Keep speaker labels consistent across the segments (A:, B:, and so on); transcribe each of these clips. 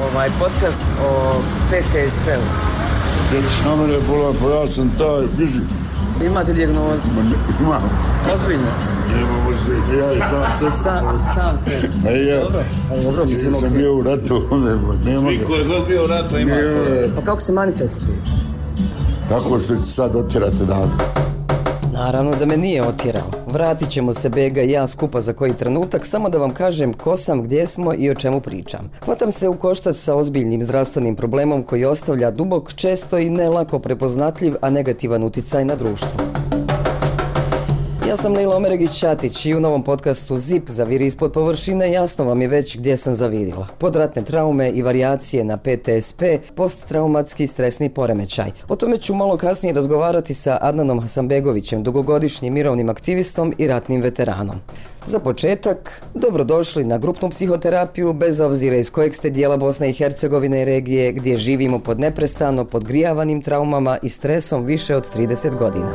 A: podcast o PTSP-u.
B: Jediš na mene bolan, pa ja sam taj, biži.
A: Imate dijagnozu?
B: Imam.
A: Ozbiljno?
B: Nemamo se, ja i
A: sam se. Dobro,
B: mislim. Sam bio u ratu, nema ga.
C: Svi koji je god bio u ratu ima to.
A: Pa kako se manifestuje?
B: Tako što će sad otjerati dan.
A: Naravno da me nije otjerao. Vratit ćemo se Bega i ja skupa za koji trenutak, samo da vam kažem ko sam, gdje smo i o čemu pričam. Hvatam se u koštac sa ozbiljnim zdravstvenim problemom koji ostavlja dubok, često i ne lako prepoznatljiv, a negativan uticaj na društvo. Ja sam Lila Omeregić-Ćatić i u novom podcastu ZIP Zaviri ispod površine jasno vam je već gdje sam zavirila. Podratne traume i varijacije na PTSP, posttraumatski stresni poremećaj. O tome ću malo kasnije razgovarati sa Adnanom Hasanbegovićem, dugogodišnjim mirovnim aktivistom i ratnim veteranom. Za početak, dobrodošli na grupnu psihoterapiju, bez obzira iz kojeg ste dijela Bosne i Hercegovine i regije, gdje živimo pod neprestano podgrijavanim traumama i stresom više od 30 godina.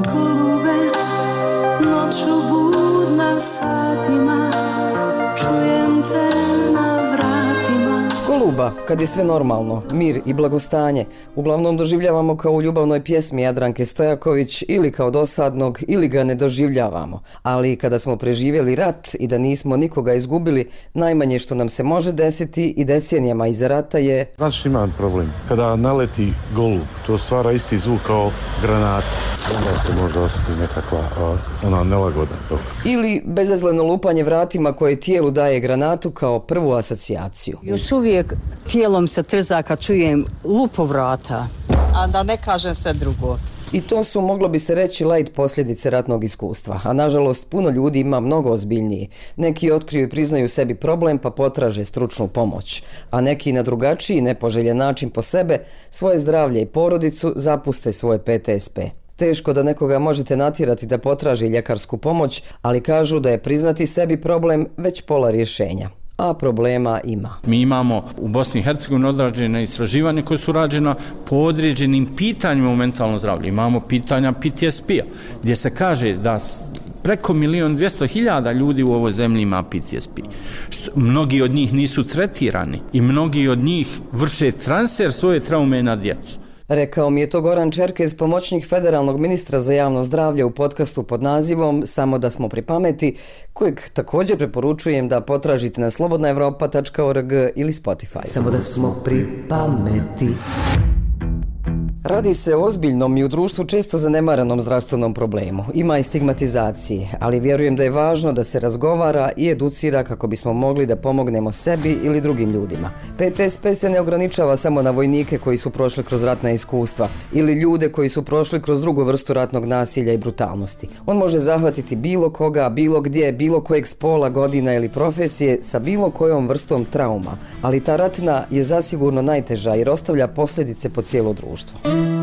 D: Noću budna satima, čujem te na vratima.
A: Goluba, kad je sve normalno, mir i blagostanje, uglavnom doživljavamo kao u ljubavnoj pjesmi Jadranke Stojaković ili kao dosadnog ili ga ne doživljavamo. Ali kada smo preživjeli rat i da nismo nikoga izgubili, najmanje što nam se može desiti i decenijama iza rata je...
E: Znači imam problem. Kada naleti golub, to stvara isti zvuk kao granata. Onda se može osjeti nekakva nelagoda toga.
A: Ili bezazleno lupanje vratima koje tijelu daje granatu kao prvu asocijaciju.
F: Još uvijek tijelom se trza kad čujem lupu vrata, a da ne kažem sve drugo.
A: I to su, moglo bi se reći, light posljedice ratnog iskustva, a nažalost puno ljudi ima mnogo ozbiljniji. Neki otkriju i priznaju sebi problem pa potraže stručnu pomoć, a neki na drugačiji, nepoželjen način po sebe, svoje zdravlje i porodicu zapuste svoje PTSP. Teško da nekoga možete natjerati da potraži ljekarsku pomoć, ali kažu da je priznati sebi problem već pola rješenja. A problema ima.
C: Mi imamo u Bosni i Hercegovini odrađene istraživanje koje su rađena po određenim pitanjima u mentalnom zdravlju. Imamo pitanja PTSP-a, gdje se kaže da preko 1.200.000 ljudi u ovoj zemlji ima PTSP. Mnogi od njih nisu tretirani i mnogi od njih vrše transfer svoje traume na djecu.
A: Rekao mi je to Goran Čerkez, pomoćnik federalnog ministra za javno zdravlje u podcastu pod nazivom Samo da smo pri pameti, kojeg također preporučujem da potražite na slobodnaevropa.org ili Spotify. Samo da smo pri pameti. Radi se o ozbiljnom i u društvu često zanemaranom zdravstvenom problemu. Ima i stigmatizacije, ali vjerujem da je važno da se razgovara i educira kako bismo mogli da pomognemo sebi ili drugim ljudima. PTSP se ne ograničava samo na vojnike koji su prošli kroz ratna iskustva ili ljude koji su prošli kroz drugu vrstu ratnog nasilja i brutalnosti. On može zahvatiti bilo koga, bilo gdje, bilo kojeg spola, godina ili profesije sa bilo kojom vrstom trauma, ali ta ratna je zasigurno najteža jer ostavlja posljedice po cijelo društvo.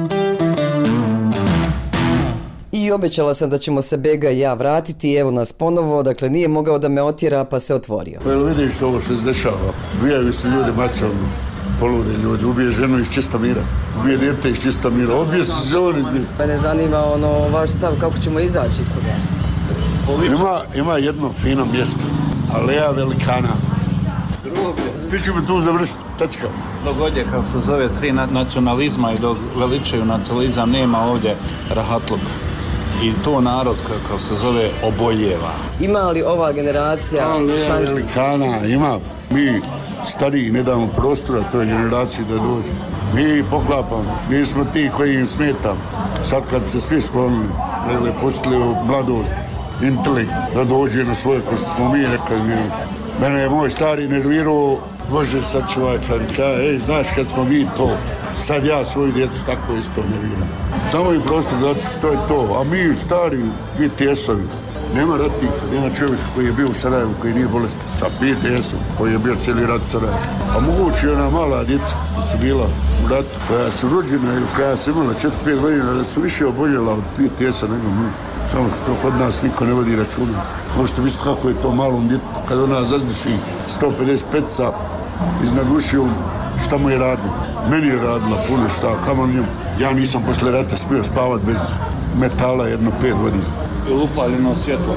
A: I obećala sam da ćemo se Bega i ja vratiti, evo nas ponovo, dakle nije mogao da me otjera pa se otvorio.
B: Jel vidiš ovo što se dešava? Ubijaju se ljudi macom, polude ljudi, ubije ženu iz Čistomira, ubije djete iz Čistomira, odbije se zon iz njih.
A: Mene zanima vaš stav, kako ćemo izaći iz toga?
B: Ima jedno fino mjesto, Aleja Velikana. Ti ću me tu završiti, tačka.
C: Dogodje, kako se zove, 3 nacionalizma i dok veličaju nacionalizam, nema ovdje rahatluka. I to narod, kako se zove, oboljeva.
A: Ima li ova generacija šansi?
B: Velikana, ima. Mi stariji ne damo prostora toj generaciji da dođe. Mi poklapamo, mi smo ti koji im smetamo. Sad kad se svi sklonili, počeli u mladost, intelekt, da dođe na svoje, ko što smo mi rekli. Mene je moj stari nervirao, Bože sad čovjek, ej, znaš kad smo mi to, sad ja svoju djecu tako isto nerviram. Samo im prostor da to je to, a mi stari PTS-ovi, nema ratnika, nema čovjeka koji je bio u Sarajevu, koji nije bolestan, sa PTS-om, koji je bio cijeli rat Sarajevu. A moguće je ona mala djeca što su bila u ratu, koja su rođena ili koja su imala 4-5 godina, da su više oboljela od PTS-a nego mi. Samo što kod nas niko ne vodi računa. Možete misliti kako je to malom djetu, kada ona zazdiši 155-ca iznad ušiju, šta mu je radila? Meni je radila puno šta, kamo njom. Ja nisam posle rata smio spavat bez metala jedno 5 godina.
C: I upaljeno svjetlo.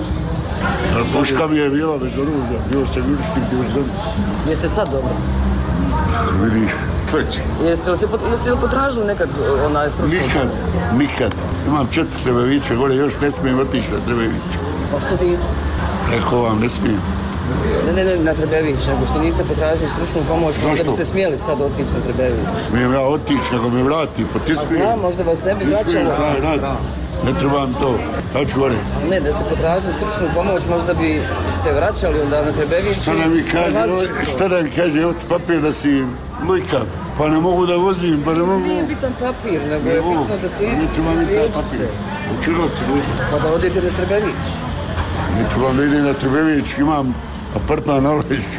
B: Puška mi je bila bez oružja, bio sam jurišnik diverzant.
A: Jeste sad dobro?
B: više.
A: Jeste li potražili nekad onaj stručni?
B: Nikad. Imam 4 Trebevića, gore još ne smijem otići na Trebevića.
A: A što ti niste?
B: Rekao vam, ne smijem.
A: Ne na Trebević, nego što niste potražili stručnu pomoć, možda biste smjeli sad otići na Trebević.
B: Smijem ja otići, nego me vrati, potiskujem.
A: A znam, možda vas ne bi vraćalo.
B: Ne trebam to. Šta ću gore?
A: Ne, da ste potražili stručnu pomoć, možda bi se vraćali onda na Trebević.
B: Šta da mi kaže, evo ti papir da si lujkav, pa ne mogu da vozim, pa ne mogu...
A: Nije bitan papir, nego je bitno da se izliječite.
B: Učilo si lujkav.
A: Pa da odete na Trebević.
B: Ne trebam da idem na Trebević, imam apartman na Ležiću.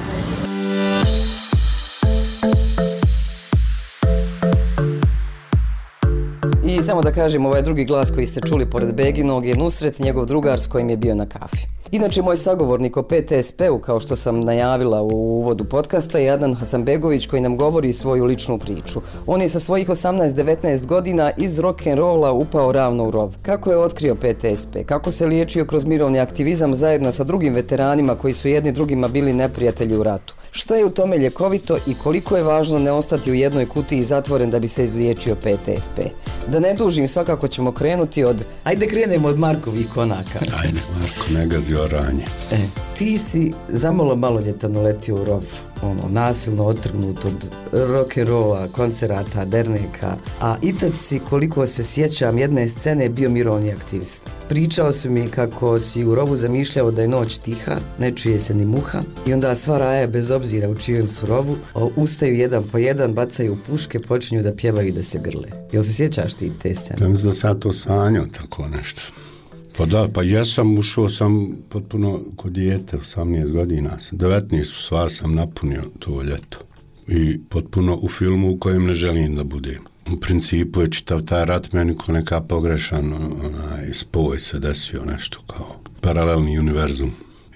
A: I samo da kažem, ovaj drugi glas koji ste čuli pored Beginog je Nusret, njegov drugar s kojim je bio na kafi. Inače, moj sagovornik o PTSP-u, kao što sam najavila u uvodu podcasta, je Adnan Hasanbegović koji nam govori svoju ličnu priču. On je sa svojih 18-19 godina iz rock'n'rolla upao ravno u rov. Kako je otkrio PTSP? Kako se liječio kroz mirovni aktivizam zajedno sa drugim veteranima koji su jedni drugima bili neprijatelji u ratu? Šta je u tome ljekovito i koliko je važno ne ostati u jednoj kutiji zatvoren da bi se izliječio PTSP? Da ne dužim, svakako ćemo krenuti od... Ajde krenemo od Markovih konaka.
G: Ajde, Marko, ne gazi oranje.
A: Ti si zamalo maloljetan uletio u rov, nasilno otrgnut od rock'n'rolla, koncerata, derneka, a i tad si, koliko se sjećam, jedne scene bio mirovni aktivist. Pričao si mi kako si u rovu zamišljao da je noć tiha, ne čuje se ni muha, i onda sva raja, bez obzira u čijem su rovu, ustaju jedan po jedan, bacaju puške, počinju da pjevaju i da se grle. Jel se sjećaš ti te scene?
G: Ja mislim da sam to sanjao, tako nešto. Pa da, pa jesam, ušao sam potpuno kod dijete, 18 godina, 19 u stvar sam napunio to ljeto. I potpuno u filmu u kojem ne želim da budem. U principu je čitav taj rat meni ko neka pogrešan spoj se desio, nešto kao paralelni univerzum.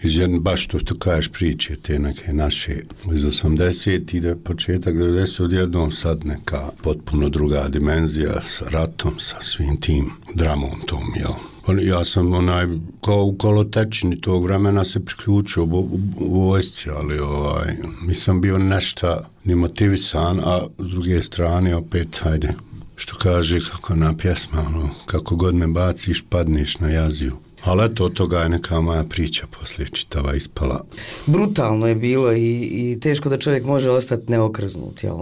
G: Baš što kažeš priče, te neke naše iz 80 ide početak 90 odjednom sad neka potpuno druga dimenzija sa ratom, sa svim tim dramom tom, jel? Ja sam kao u kolotečini tog vremena se priključio u vojsci, ali nisam bio nešto ni motivisan, a s druge strane opet, hajde, što kaže kako na pjesma, kako god me baciš, padneš na jaziju. Ali eto, od toga je neka moja priča poslije čitava ispala.
A: Brutalno je bilo i teško da čovjek može ostati neokrznut, jel?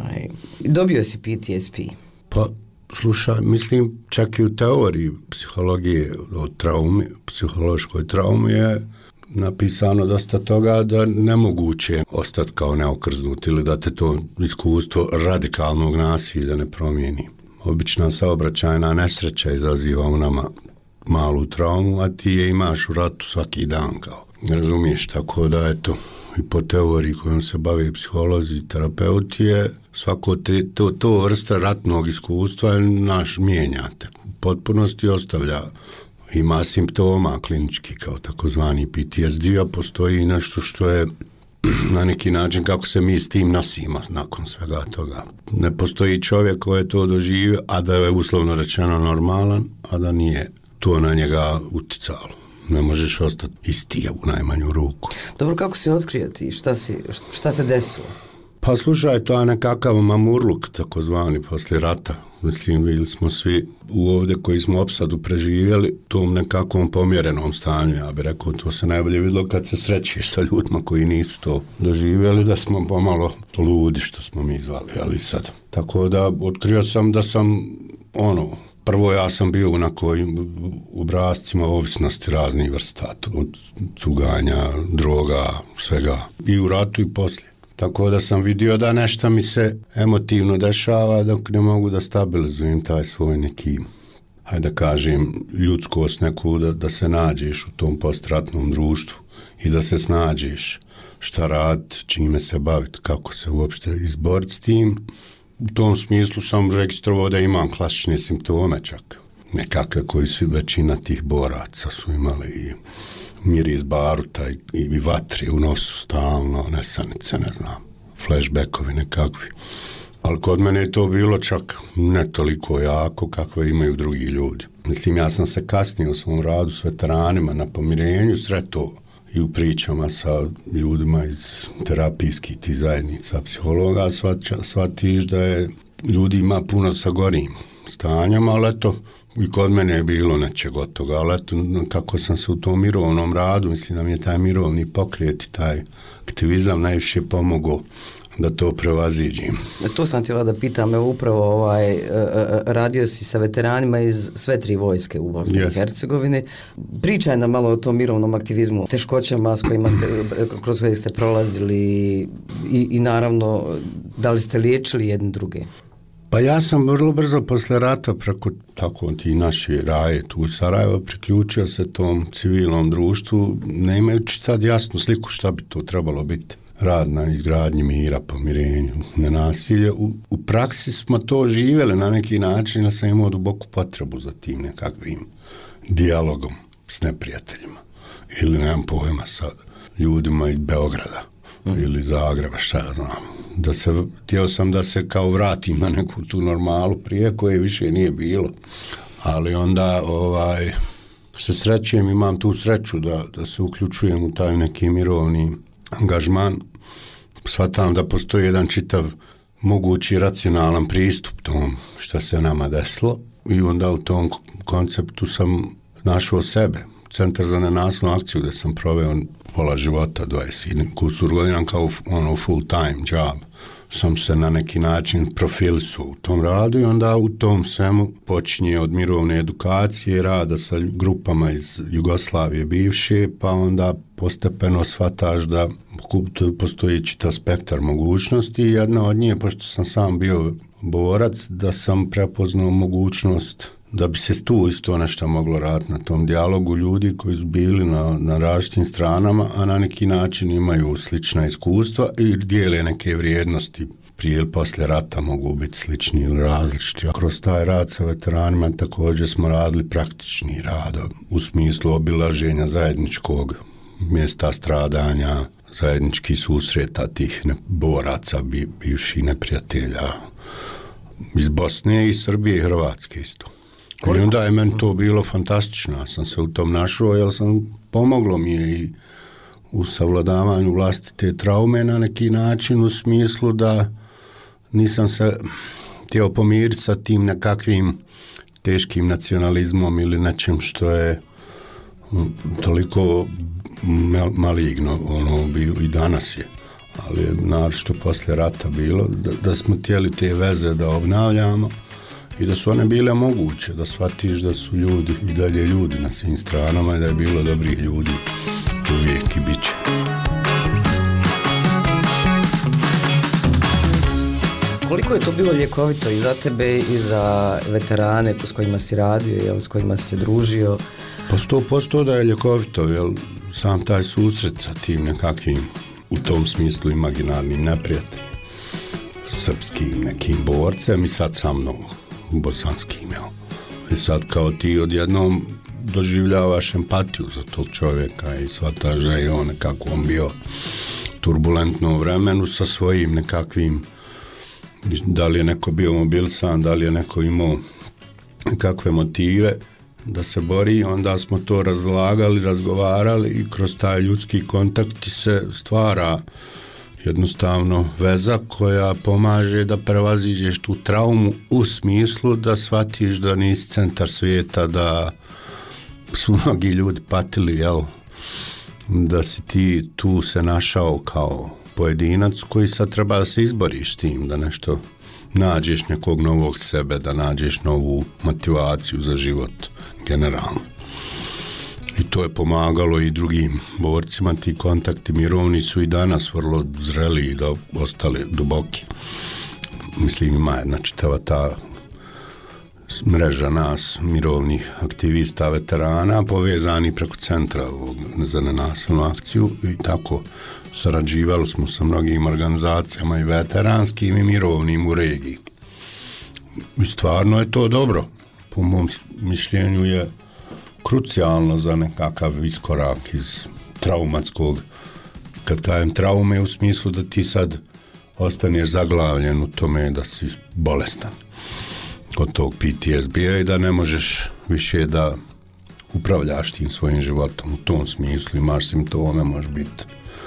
A: Dobio si PTSP?
G: Pa, slušaj, mislim, čak i u teoriji psihologije o traumi, psihološkoj traumi je napisano dosta toga da nemoguće ostati kao neokrznut ili da te to iskustvo radikalnog nasilja ne promijeni. Obična saobraćajna nesreća izaziva u nama malu traumu, a ti je imaš u ratu svaki dan, kao. Razumiješ, tako da eto, i po teoriji kojom se bave psiholozi i terapeuti je svako to vrsta ratnog iskustva naš mijenjate. U potpunosti ostavlja, ima simptoma klinički kao takozvani PTSD, a postoji nešto što je na neki način kako se mi s tim nosimo nakon svega toga. Ne postoji čovjek koji je to doživio, a da je uslovno rečeno normalan, a da nije to na njega uticalo. Ne možeš ostati isti u najmanju ruku.
A: Dobro, kako si otkrio ti? Šta se desilo?
G: Pa slušaj, to je nekakav mamurluk, takozvani, poslije rata. Mislim, bili smo svi ovdje koji smo opsadu preživjeli tom nekakvom pomjerenom stanju. Ja bih rekao, to se najbolje vidjelo kad se srećeš sa ljudima koji nisu to doživjeli, da smo pomalo ludi, što smo mi zvali, ali sad. Tako da, otkrio sam da sam, prvo ja sam bio u obrascima ovisnosti raznih vrsta, od cuganja, droga, svega, i u ratu i poslije. Tako da sam vidio da nešto mi se emotivno dešava dok ne mogu da stabilizujem taj svoj neki, hajde da kažem, ljudskost neku, da se nađeš u tom postratnom društvu i da se snađeš šta raditi, čime se baviti, kako se uopšte izboriti s tim. U tom smislu sam registrovao da imam klasične simptome čak. Nekakve koji su većina tih boraca su imali i miris baruta i vatri u nosu stalno, nesanice, ne znam, flashbackovi nekakvi. Ali kod mene je to bilo čak ne toliko jako kakve imaju drugi ljudi. Mislim, ja sam se kasnije u svom radu s veteranima na pomirenju sretao i u pričama sa ljudima iz terapijskih tih zajednica psihologa shvatiš da je ljudi ima puno sa gorim stanjama, ali eto, i kod mene je bilo nečeg od toga, ali eto, kako sam se u tom mirovnom radu, mislim da mi je taj mirovni pokret i taj aktivizam najviše pomogao da to prevaziđim.
A: To sam htjela da pitam, evo upravo radio si sa veteranima iz sve 3 vojske u Bosni i Hercegovini. Pričaj nam malo o tom mirovnom aktivizmu, teškoćama kroz koje ste prolazili i naravno da li ste liječili jedne druge?
G: Pa ja sam vrlo brzo posle rata preko tako ti naše raje tu u Sarajevo priključio se tom civilnom društvu, ne imajući sad jasnu sliku šta bi to trebalo biti. Rad na izgradnji mira, pomirenju, nenasilje. U praksi smo to živjeli na neki način, da sam imao duboku potrebu za tim nekakvim dijalogom s neprijateljima. Ili nemam pojma sa ljudima iz Beograda ili Zagreba, šta ja znam. Htio sam da se kao vratim na neku tu normalu prije koje više nije bilo. Ali onda se srećem, imam tu sreću da se uključujem u taj neki mirovni angažman. Shvatam da postoji jedan čitav mogući racionalan pristup tom što se nama desilo i onda u tom konceptu sam našao sebe. Centar za nenasilnu akciju gdje sam proveo pola života, 20 kusur godina kao full time job. Sam se na neki način profilisao u tom radu i onda u tom svemu počinje od mirovne edukacije, rada sa grupama iz Jugoslavije bivše, pa onda postepeno shvataš da postoji čitav spektar mogućnosti. Jedna od njih, pošto sam sam bio borac, da sam prepoznao mogućnost da bi se tu isto nešto moglo raditi na tom dijalogu ljudi koji su bili na različitim stranama, a na neki način imaju slična iskustva i dijele neke vrijednosti. Prije ili poslije rata mogu biti slični ili različiti. A kroz taj rad sa veteranima također smo radili praktični rad u smislu obilaženja zajedničkog mjesta stradanja, zajedničkih susreta tih boraca, bivših neprijatelja iz Bosne i Srbije i Hrvatske isto. I onda je meni to bilo fantastično, ja sam se u tom našao, jer pomoglo mi je i u savladavanju vlastite traume na neki način, u smislu da nisam se htio pomiriti sa tim nekakvim teškim nacionalizmom ili nečim što je toliko maligno, i danas je, ali naročito posle rata bilo, da smo htjeli te veze da obnavljamo i da su one bile moguće, da shvatiš da su ljudi i dalje ljudi na svim stranama i da je bilo dobrih ljudi uvijek i bit će.
A: Koliko je to bilo ljekovito i za tebe i za veterane s kojima si radio, s kojima si se družio?
G: Pa 100% da je ljekovito, jer sam taj susret sa tim nekakvim, u tom smislu imaginarnim neprijateljem, srpskim nekim borcem i sad sa mnom bosanskim, jel? I sad kao ti odjednom doživljavaš empatiju za tog čovjeka i shvataš da je on nekako on bio turbulentno vremenu sa svojim nekakvim, da li je neko bio mobilisan, da li je neko imao kakve motive da se bori, onda smo to razlagali, razgovarali i kroz taj ljudski kontakt se stvara jednostavno veza koja pomaže da prevaziđeš tu traumu u smislu da shvatiš da nisi centar svijeta, da su mnogi ljudi patili, jel? Da si ti tu se našao kao pojedinac koji sad treba da se izboriš s tim, da nešto nađeš nekog novog sebe, da nađeš novu motivaciju za život generalno. I to je pomagalo i drugim borcima, ti kontakti mirovni su i danas vrlo zreli i da ostali duboki. Mislim, ima jedna čitava ta mreža nas, mirovnih aktivista, veterana, povezani preko centra za nenasilnu akciju i tako sarađivali smo sa mnogim organizacijama i veteranskim i mirovnim u regiji. I stvarno je to dobro. Po mom mišljenju je krucijalno za nekakav iskorak iz traumatskog, kad kažem traume u smislu da ti sad ostaneš zaglavljen u tome da si bolestan od tog PTSD-a i da ne možeš više da upravljaš tim svojim životom. U tom smislu imaš simptome, možeš biti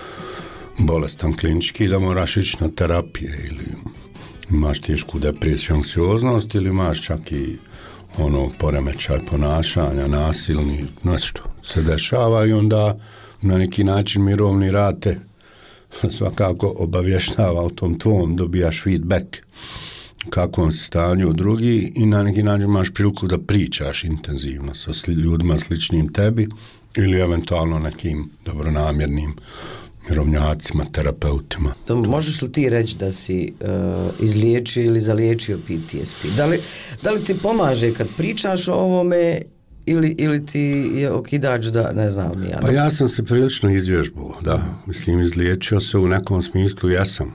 G: bolestan klinički da moraš ići na terapije ili imaš tešku depresiju, anksioznost ili imaš čak i poremećaj ponašanja, nasilni, nešto se dešava i onda na neki način mirovni rad te svakako obavještava o tom tvom, dobijaš feedback kakvom si stanju drugi i na neki način imaš priliku da pričaš intenzivno sa ljudima sličnim tebi ili eventualno nekim dobronamjernim mirovnjacima, terapeutima.
A: To možeš li ti reći da si izliječio ili zaliječio PTSP? Da li ti pomaže kad pričaš o ovome ili ti je okidač da ne znam ni ja?
G: Pa ja sam se prilično izvježbao, da. Mislim, izliječio se u nekom smislu, jesam.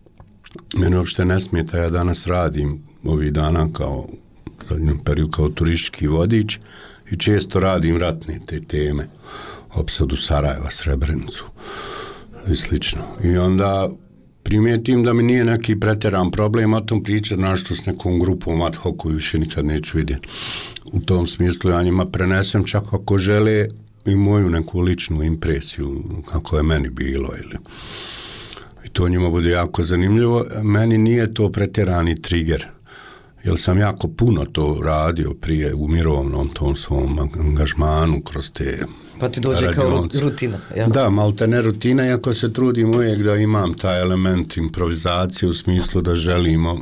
G: Mene uopšte ne smeta, ja danas radim ovih dana kao periodu kao turistički vodič i često radim ratne te teme, opsadu Sarajeva, Srebrenicu i slično. I onda primijetim da mi nije neki pretjeran problem o tom pričati našto s nekom grupom ad hoc koju više nikad neću vidjeti. U tom smislu ja njima prenesem čak ako žele i moju neku ličnu impresiju kako je meni bilo ili i to njima bude jako zanimljivo. Meni nije to pretjerani trigger, jer sam jako puno to radio prije u mirovnom tom svom angažmanu kroz te
A: pa ti dođe radionice. Kao rutina. Ja?
G: Da, malte ne rutina, iako se trudim uvijek da imam taj element improvizacije u smislu da želimo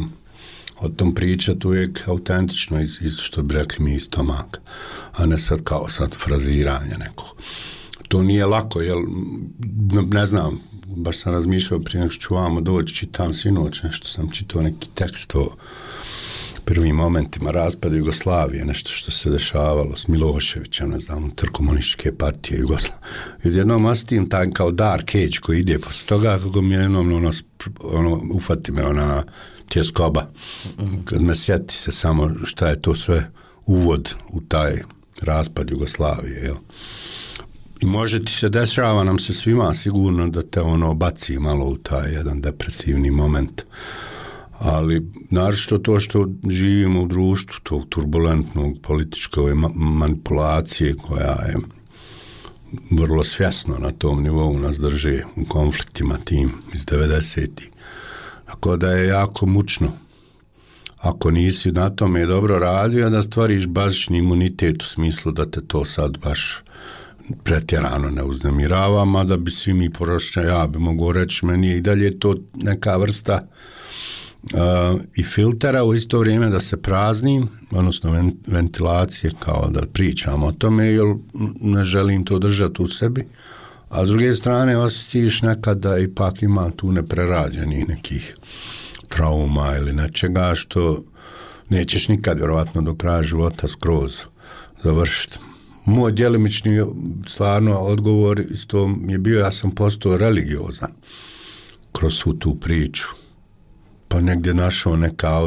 G: o tom pričati uvijek autentično iz što bi rekli mi iz stomaka, a ne sad kao sad fraziranje neko. To nije lako, jer ne znam, baš sam razmišljao prije nego što ću vamo doći, čitam sinoć, nešto sam čitao neki tekst o prvim momentima raspada Jugoslavije, nešto što se dešavalo s Miloševićem, ne znam, unutar komunističke partije Jugoslavije. I jednom osjetim taj kao dark age koji ide posle toga, kako mi jednom ufati me ona tjeskoba. Kad me sjeti se samo šta je to sve uvod u taj raspad Jugoslavije, jel? I može ti se dešava nam se svima sigurno da te baci malo u taj jedan depresivni moment. Ali naročito to što živimo u društvu tog turbulentnog političkoj manipulacije koja je vrlo svjesno na tom nivou nas drži u konfliktima tim iz 90-ih. Tako da je jako mučno. Ako nisi na tome dobro radio, da stvoriš bazični imunitet u smislu da te to sad baš pretjerano ne uznemirava, mada bi svi mi prošli, ja bi mogu reći, meni je i dalje to neka vrsta i filtera u isto vrijeme da se praznim, odnosno ventilacije, kao da pričam o tome, jer ne želim to držati u sebi, a s druge strane osjetiš nekad da ipak ima tu neprerađenih nekih trauma ili nečega što nećeš nikad vjerovatno do kraja života skroz završiti. Moj djelimični stvarno odgovor isto je bio, ja sam postao religiozan kroz svu tu priču. Pa negdje našao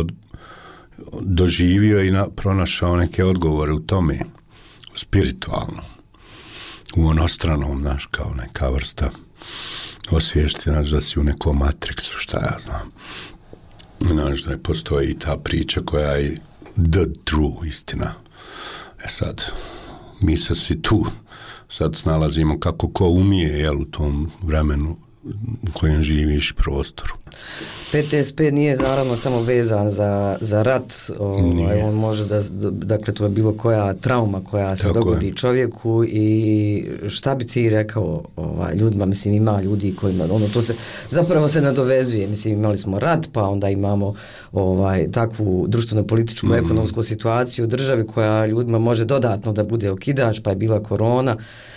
G: doživio i pronašao neke odgovore u tome, spiritualno, u onostranom, znaš, kao neka vrsta osviješti, da si u nekom matriksu, šta ja znam. Znaš, da postoji i ta priča koja je the true istina. Sad, mi se svi tu sad snalazimo kako ko umije, jel, u tom vremenu u kojem živiš prostoru.
A: PTSP nije naravno samo vezan za rat, on može dakle to je bilo koja trauma koja se dogodi čovjeku i šta bi ti rekao ljudima, mislim ima ljudi kojima to se zapravo se nadovezuje, mislim imali smo rat pa onda imamo takvu društveno-političku ekonomsku situaciju u državi koja ljudima može dodatno da bude okidač, pa je bila korona.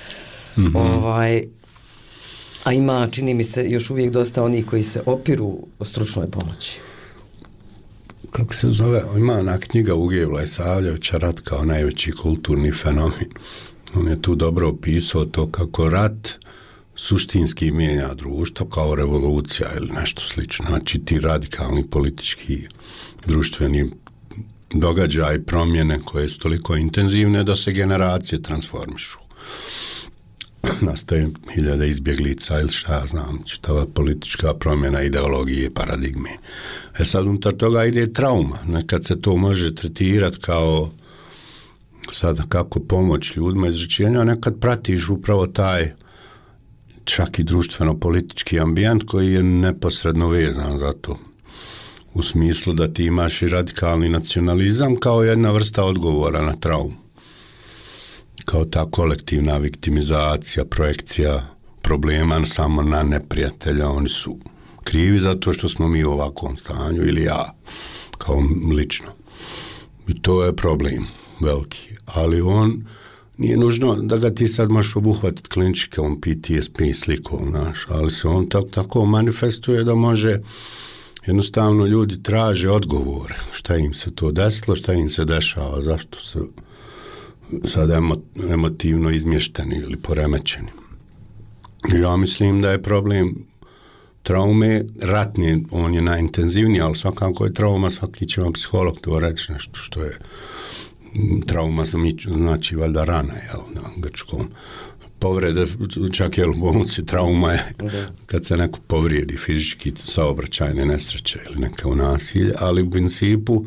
A: A ima, čini mi se, još uvijek dosta onih koji se opiru o stručnoj pomoći.
G: Kako se zove? Ima ona knjiga Uge Vlajsavljevića, Rat kao najveći kulturni fenomen. On je tu dobro opisao to kako rat suštinski mijenja društvo kao revolucija ili nešto slično. Znači ti radikalni politički društveni događaj, promjene koje su toliko intenzivne da se generacije transformišu. Nastaje hiljade izbjeglica ili šta ja znam, čitava politička promjena ideologije, paradigme. Sad unutar toga ide trauma. Nekad se to može tretirati kao Sada kako pomoć ljudima izrečenja, nekad pratiš upravo taj čak i društveno-politički ambijent koji je neposredno vezan za to. U smislu da ti imaš i radikalni nacionalizam kao jedna vrsta odgovora na traumu. Kao ta kolektivna viktimizacija, projekcija problema samo na neprijatelja, oni su krivi zato što smo mi u ovakvom stanju ili ja, kao lično. I to je problem veliki, ali on nije nužno da ga ti sad možeš obuhvatiti kliničkom PTSP slikom, znaš, ali se on tako manifestuje da može, jednostavno ljudi traže odgovore, šta im se to desilo, šta im se dešava, zašto se sad emotivno izmješteni ili poremećeni. Ja mislim da je problem traume ratne, on je najintenzivniji, ali svakako je trauma, svaki će vam psiholog to reći nešto što je trauma, znači valjda rana, jel, na grčkom. Povrede, čak je u bolnici trauma je kad se neko povrijedi fizički, saobraćajne nesreće ili neka nasilje, ali u principu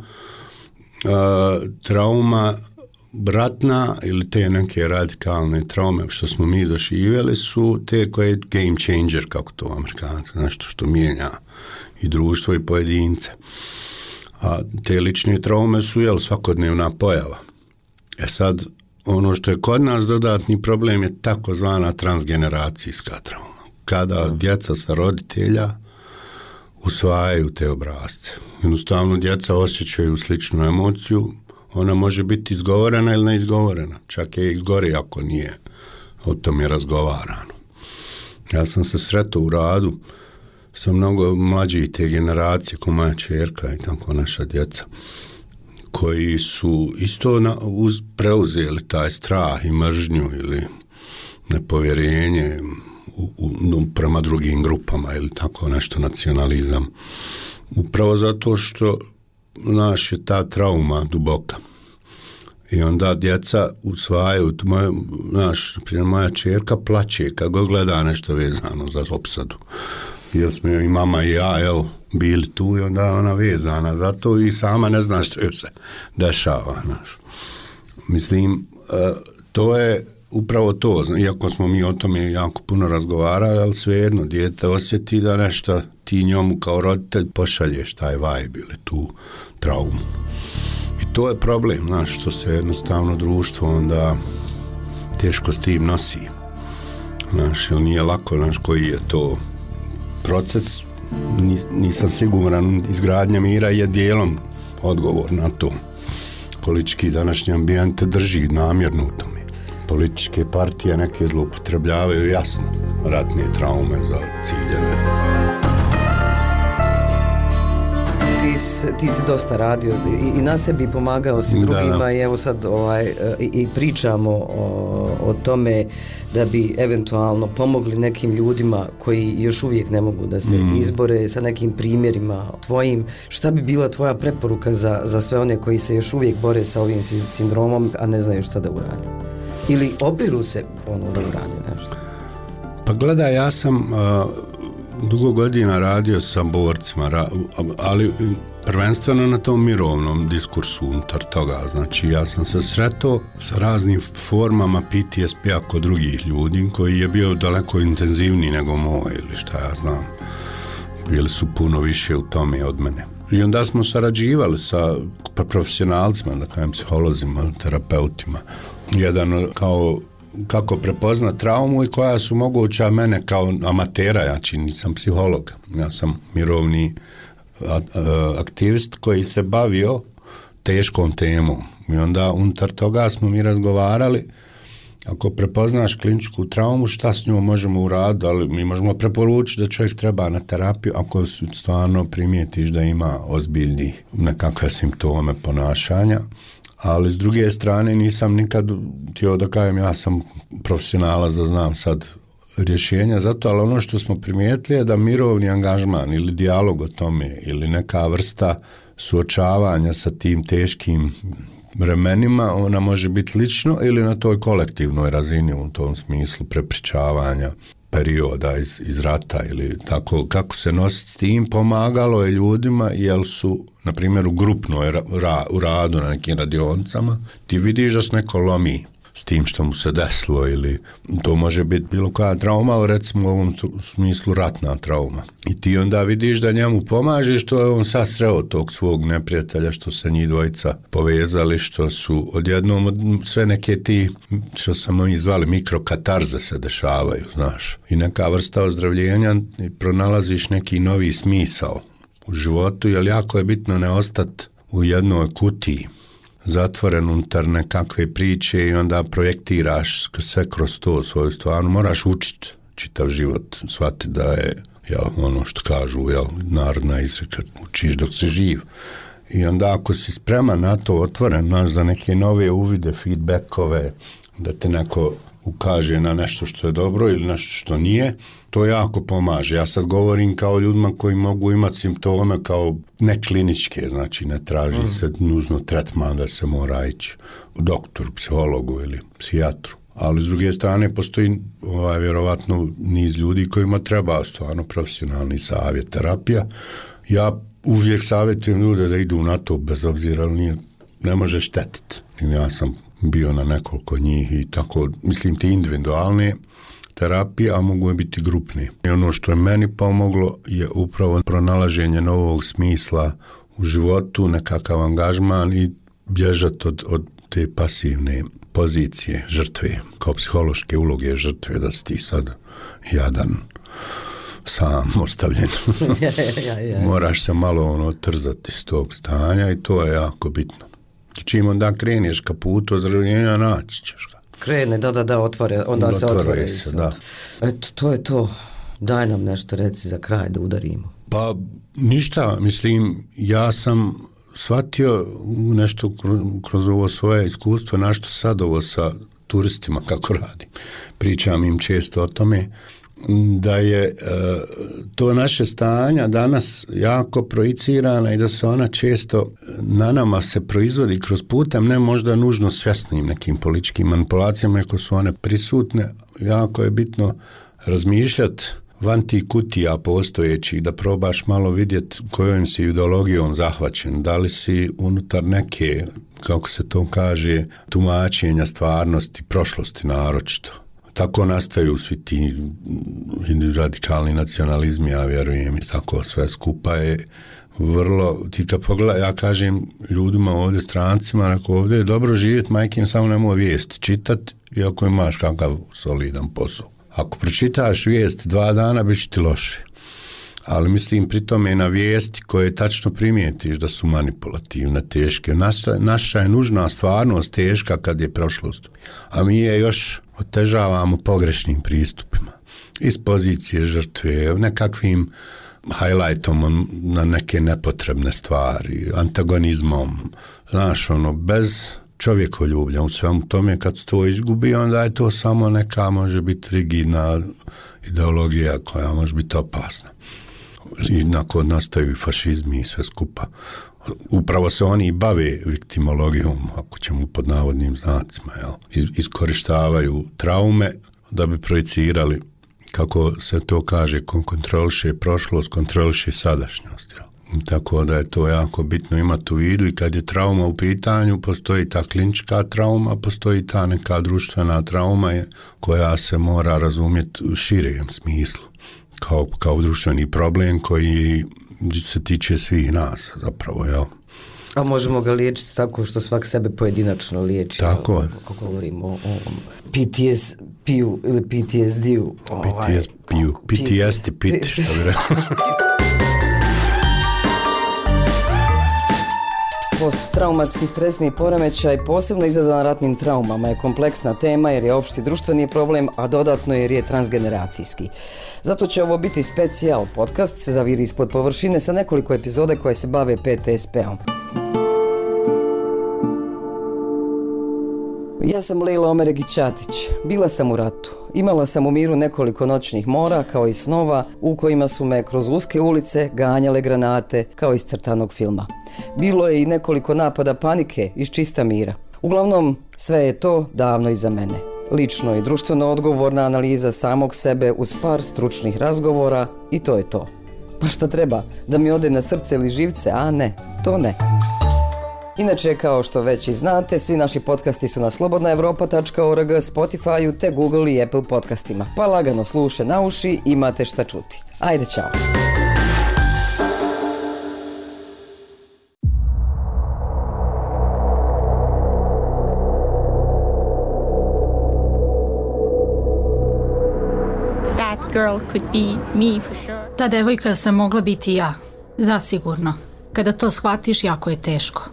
G: trauma ratna ili te neke radikalne traume što smo mi doživjeli su te koje je game changer, kako to Amerikanci, nešto što mijenja i društvo i pojedince. A te lične traume su svakodnevna pojava. Sad, ono što je kod nas dodatni problem je takozvana transgeneracijska trauma. Kada djeca sa roditelja usvajaju te obrasce. Jednostavno, djeca osjećaju sličnu emociju, ona može biti izgovorena ili neizgovorena. Čak je i gori ako nije o tome razgovarano. Ja sam se sretao u radu sa mnogo mlađih te generacije, ko moja čerka i tako naša djeca, koji su isto preuzeli taj strah i mržnju ili nepovjerenje prema drugim grupama ili tako nešto, nacionalizam. Upravo zato što naš je ta trauma duboka. I onda djeca usvajaju, moja čerka plaće kad god gleda nešto vezano za opsadu. Jer smo i mama i ja, bili tu i onda ona vezana za to i sama ne zna što joj se dešava. Mislim, to je upravo to, iako smo mi o tome jako puno razgovarali, ali svejedno, dijete osjeti da nešto ti njemu kao roditelj pošalješ taj vibe ili tu traumu. I to je problem, što se jednostavno društvo onda teško s tim nosi. Jer nije lako, koji je to proces, nisam siguran, izgradnja mira je dijelom odgovor na to. Politički današnji ambijent drži namjerno u tome. Političke partije neke zloupotrebljavaju jasno ratne traume za ciljeve.
A: Ti si dosta radio i na sebi pomagao si drugima i evo sad i pričamo o tome da bi eventualno pomogli nekim ljudima koji još uvijek ne mogu da se izbore sa nekim primjerima tvojim. Šta bi bila tvoja preporuka za sve one koji se još uvijek bore sa ovim sindromom, a ne znaju šta da urade? Ili opiru se da urade nešto?
G: Pa gledaj, ja sam dugo godina radio sa borcima, ali prvenstveno na tom mirovnom diskursu unutar toga. Znači, ja sam se sretao sa raznim formama PTSP-a kod drugih ljudi, koji je bio daleko intenzivniji nego moj, ili šta ja znam. Bili su puno više u tome od mene. I onda smo sarađivali sa profesionalcima, da kažem, psiholozima, terapeutima. Jedan kao kako prepoznat traumu i koja su moguća mene kao amatera, ja nisam psiholog, ja sam mirovni aktivist koji se bavio teškom temom i onda unutar toga smo mi razgovarali, ako prepoznaš kliničku traumu, šta s njom možemo uraditi, ali mi možemo preporučiti da čovjek treba na terapiju ako stvarno primijetiš da ima ozbiljni nekakve simptome ponašanja. Ali s druge strane nisam nikad htio da kažem ja sam profesionalac da znam sad rješenja za to, ali ono što smo primijetili je da mirovni angažman ili dijalog o tome ili neka vrsta suočavanja sa tim teškim vremenima, ona može biti lično ili na toj kolektivnoj razini u tom smislu prepričavanja perioda iz rata ili tako, kako se nositi s tim, pomagalo je ljudima jer su, na primjer, u grupnoj u radu na nekim radionicama, ti vidiš da se neko lomi s tim što mu se desilo ili to može biti bilo koja trauma, ali recimo u ovom smislu ratna trauma. I ti onda vidiš da njemu pomaže što je on sad sreo tog svog neprijatelja, što se njih dvojica povezali, što su odjednom sve neke ti, što sam oni zvali mikrokatarze se dešavaju, znaš. I neka vrsta ozdravljenja i pronalaziš neki novi smisao u životu, jer jako je bitno ne ostati u jednoj kutiji zatvoren unutar nekakve priče i onda projektiraš sve kroz to svoju stvarno. Moraš učiti čitav život, shvatiti da je ono što kažu, narodna izreka, učiš dok si živ. I onda ako si spreman na to, otvoren za neke nove uvide, feedbackove, da te neko ukaže na nešto što je dobro ili nešto što nije, to jako pomaže. Ja sad govorim kao ljudima koji mogu imati simptome kao nekliničke, znači ne traži se nužno tretman da se mora ići u doktoru, psihologu ili psijatru. Ali s druge strane postoji vjerovatno niz ljudi kojima treba stvarno profesionalni savjet, terapija. Ja uvijek savjetujem ljude da idu na to bez obzira, ali ne može štetiti. Ja sam bio na nekoliko njih i tako, mislim ti individualne terapije, a mogu je biti grupne. I ono što je meni pomoglo je upravo pronalaženje novog smisla u životu, nekakav angažman i bježati od te pasivne pozicije žrtve, kao psihološke uloge žrtve, da si ti sad jadan, sam ostavljen. Moraš se malo trzati iz tog stanja i to je jako bitno. Čim onda kreneš ka putu ozdravljenja, naći ćeš ga.
A: Krene, da, otvore, onda se otvore.
G: Da.
A: Eto, to je to. Daj nam nešto, reci za kraj da udarimo.
G: Pa ništa, mislim, ja sam shvatio nešto kroz ovo svoje iskustvo, našto sad ovo sa turistima kako radim. Pričam im često o tome da je to naše stanja danas jako projicirana i da se ona često na nama se proizvodi kroz putem, ne možda nužno svjesnim nekim političkim manipulacijama, ako su one prisutne. Jako je bitno razmišljati van ti kutija postojećih, da probaš malo vidjeti kojom si ideologijom zahvaćen, da li si unutar neke, kako se to kaže, tumačenja stvarnosti, prošlosti naročito. Tako nastaju svi ti radikalni nacionalizmi, ja vjerujem, i tako sve skupa je vrlo, ti kad pogledaj, ja kažem ljudima ovdje, strancima, ako ovdje je dobro živjeti, majke samo nemoj vijesti čitati, iako imaš kakav solidan posao. Ako pročitaš vijest 2 dana, bit će ti loše. Ali mislim pri tome na vijesti koje tačno primijetiš da su manipulativne, teške. Naša je nužna stvarnost teška kad je prošlost. A mi je još otežavamo pogrešnim pristupima. Iz pozicije žrtve, nekakvim highlightom na neke nepotrebne stvari, antagonizmom. Znaš, bez čovjekoljublja u svemu tome, kad se to izgubi, onda je to samo neka, može biti rigidna ideologija koja može biti opasna. I nakon nastaju i fašizmi i sve skupa. Upravo se oni bave viktimologijom, ako ćemo pod navodnim znacima, iskorištavaju traume da bi projicirali, kako se to kaže, kontroliše prošlost, kontroliše sadašnjost. Tako da je to jako bitno imati u vidu i kad je trauma u pitanju, postoji ta klinička trauma, postoji ta neka društvena trauma koja se mora razumjeti u širem smislu. Kao društveni problem koji se tiče svih nas zapravo, jel?
A: A možemo ga liječiti tako što svak sebe pojedinačno liječi.
G: Tako je.
A: Kako govorimo o PTSP-u ili PTSD-u.
G: PTSD, što bi rekao.
A: Posttraumatski stresni poremećaj, posebno izazvan ratnim traumama, je kompleksna tema jer je opšti društveni problem, a dodatno jer je transgeneracijski. Zato će ovo biti specijal podcast se zaviri ispod površine sa nekoliko epizode koje se bave PTSP-om. Ja sam Lejla Omeregić-Ćatić. Bila sam u ratu. Imala sam u miru nekoliko noćnih mora, kao i snova, u kojima su me kroz uske ulice ganjale granate, kao iz crtanog filma. Bilo je i nekoliko napada panike iz čista mira. Uglavnom, sve je to davno iza mene. Lično i društveno odgovorna analiza samog sebe uz par stručnih razgovora i to je to. Pa šta treba? Da mi ode na srce ili živce? A ne, to ne. Inače, kao što već i znate, svi naši podcasti su na slobodnaevropa.org, Spotify-u te Google i Apple podcastima. Pa lagano sluše na uši, imate šta čuti. Ajde, ćao!
H: Ta devojka sam mogla biti ja, zasigurno. Kada to shvatiš, jako je teško.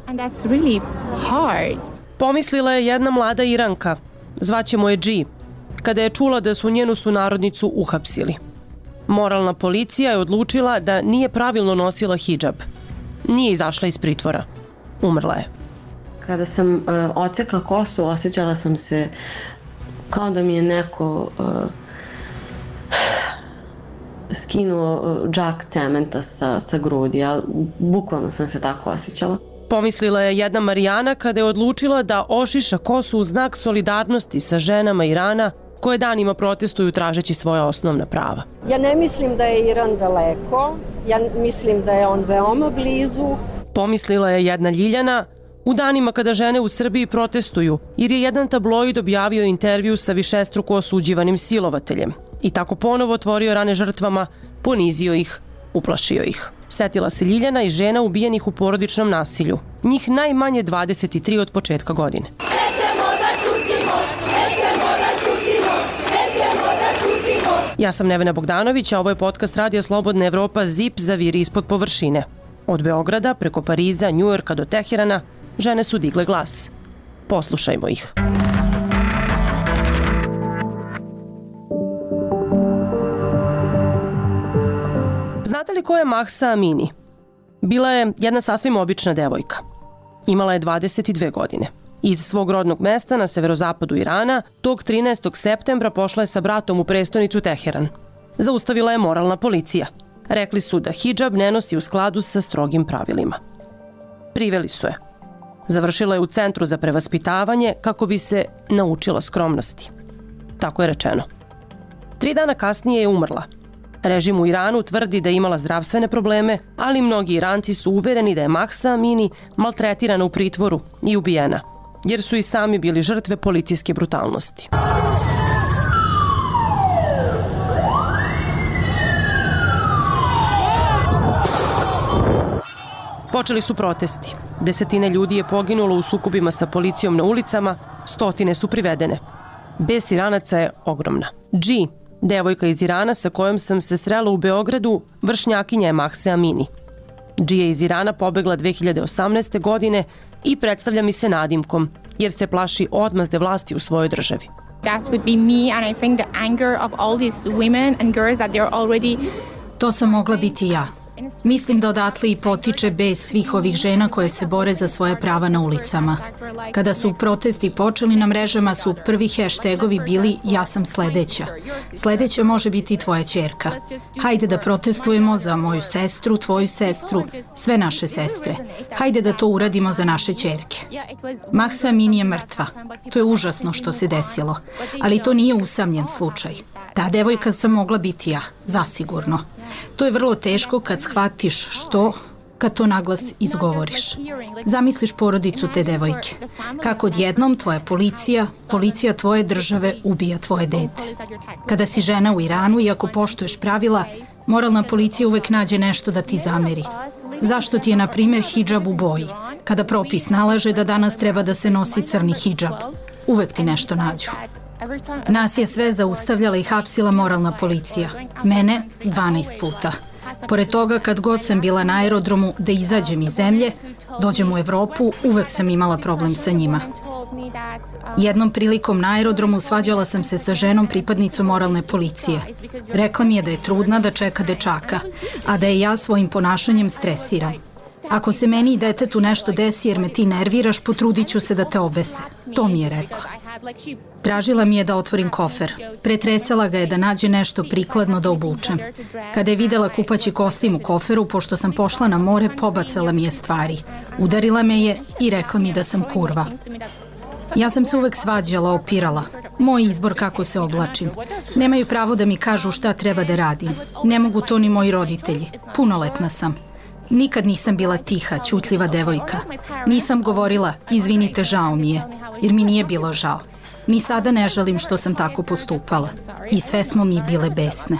I: Pomislila je jedna mlada Iranka, zvaćemo je G, kada je čula da su njenu sunarodnicu uhapsili. Moralna policija je odlučila da nije pravilno nosila hidžab. Nije izašla iz pritvora. Umrla je.
J: Kada sam odsekla kosu, osjećala sam se kao da mi je neko skinuo džak cementa sa grudi, ali bukvalno sam se tako osjećala.
I: Pomislila je jedna Marijana kada je odlučila da ošiša kosu u znak solidarnosti sa ženama Irana koje danima protestuju tražeći svoja osnovna prava.
K: Ja ne mislim da je Iran daleko, ja mislim da je on veoma blizu.
I: Pomislila je jedna Ljiljana u danima kada žene u Srbiji protestuju jer je jedan tabloid objavio intervju sa višestruko osuđivanim silovateljem i tako ponovo otvorio rane žrtvama, ponizio ih, uplašio ih. Setila se Ljiljana i žena ubijenih u porodičnom nasilju. Njih najmanje 23 od početka godine.
L: Nećemo da ćutimo, nećemo da ćutimo, nećemo da ćutimo.
I: Ja sam Nevena Bogdanović, a ovo je podcast Radija Slobodna Evropa Zip zaviri ispod površine. Od Beograda, preko Pariza, Njujorka do Teherana, žene su digle glas. Poslušajmo ih. Znate li ko je Mahsa Amini? Bila je jedna sasvim obična devojka. Imala je 22 godine. Iz svog rodnog mesta na severozapadu Irana, tog 13. septembra pošla je sa bratom u prestonicu Teheran. Zaustavila je moralna policija. Rekli su da hidžab ne nosi u skladu sa strogim pravilima. Priveli su je. Završila je u centru za prevaspitavanje kako bi se naučila skromnosti. Tako je rečeno. 3 dana kasnije je umrla. Režim u Iranu tvrdi da je imala zdravstvene probleme, ali mnogi Iranci su uvereni da je Mahsa Amini maltretirana u pritvoru i ubijena, jer su i sami bili žrtve policijske brutalnosti. Počeli su protesti. Desetine ljudi je poginulo u sukobima sa policijom na ulicama, stotine su privedene. Bes Iranaca je ogromna. G, devojka iz Irana sa kojom sam se srela u Beogradu, vršnjakinja je Mahse Amini. G je iz Irana pobegla 2018. godine i predstavlja mi se nadimkom, jer se plaši odmazde vlasti u svojoj državi.
H: To sam mogla biti ja. Mislim da odatle i potiče bes svih ovih žena koje se bore za svoje prava na ulicama. Kada su protesti počeli na mrežama su prvi hashtagovi bili ja sam sledeća. Sledeća može biti i tvoja ćerka. Hajde da protestujemo za moju sestru, tvoju sestru, sve naše sestre. Hajde da to uradimo za naše ćerke. Mahsa Amini je mrtva. To je užasno što se desilo, ali to nije usamljen slučaj. Ta devojka sam mogla biti ja, zasigurno. To je vrlo teško kad shvatiš što, kad to naglas izgovoriš. Zamisliš porodicu te devojke. Kako odjednom tvoja policija tvoje države ubija tvoje dete. Kada si žena u Iranu i ako poštuješ pravila, moralna policija uvek nađe nešto da ti zameri. Zašto ti je, na primjer, hidžab u boji? Kada propis nalaže da danas treba da se nosi crni hidžab, uvek ti nešto nađu. Nas je sve zaustavljala i hapsila moralna policija. Mene 12 puta. Pored toga, kad god sam bila na aerodromu da izađem iz zemlje, dođem u Evropu, uvek sam imala problem sa njima. Jednom prilikom na aerodromu svađala sam se sa ženom pripadnicom moralne policije. Rekla mi je da je trudna, da čeka dečaka, a da je ja svojim ponašanjem stresiram. Ako se meni i detetu nešto desi jer me ti nerviraš, potrudit ću se da te obese. To mi je rekla. Tražila mi je da otvorim kofer. Pretresala ga je da nađe nešto prikladno da obučem. Kada je videla kupaći kostim u koferu, pošto sam pošla na more, pobacala mi je stvari. Udarila me je i rekla mi da sam kurva. Ja sam se uvek svađala, opirala. Moj izbor kako se oblačim. Nemaju pravo da mi kažu šta treba da radim. Ne mogu to ni moji roditelji. Punoletna sam. Nikad nisam bila tiha, ćutljiva devojka. Nisam govorila, izvinite, žao mi je, jer mi nije bilo žao. Ni sada ne žalim što sam tako postupala. I sve smo mi bile besne.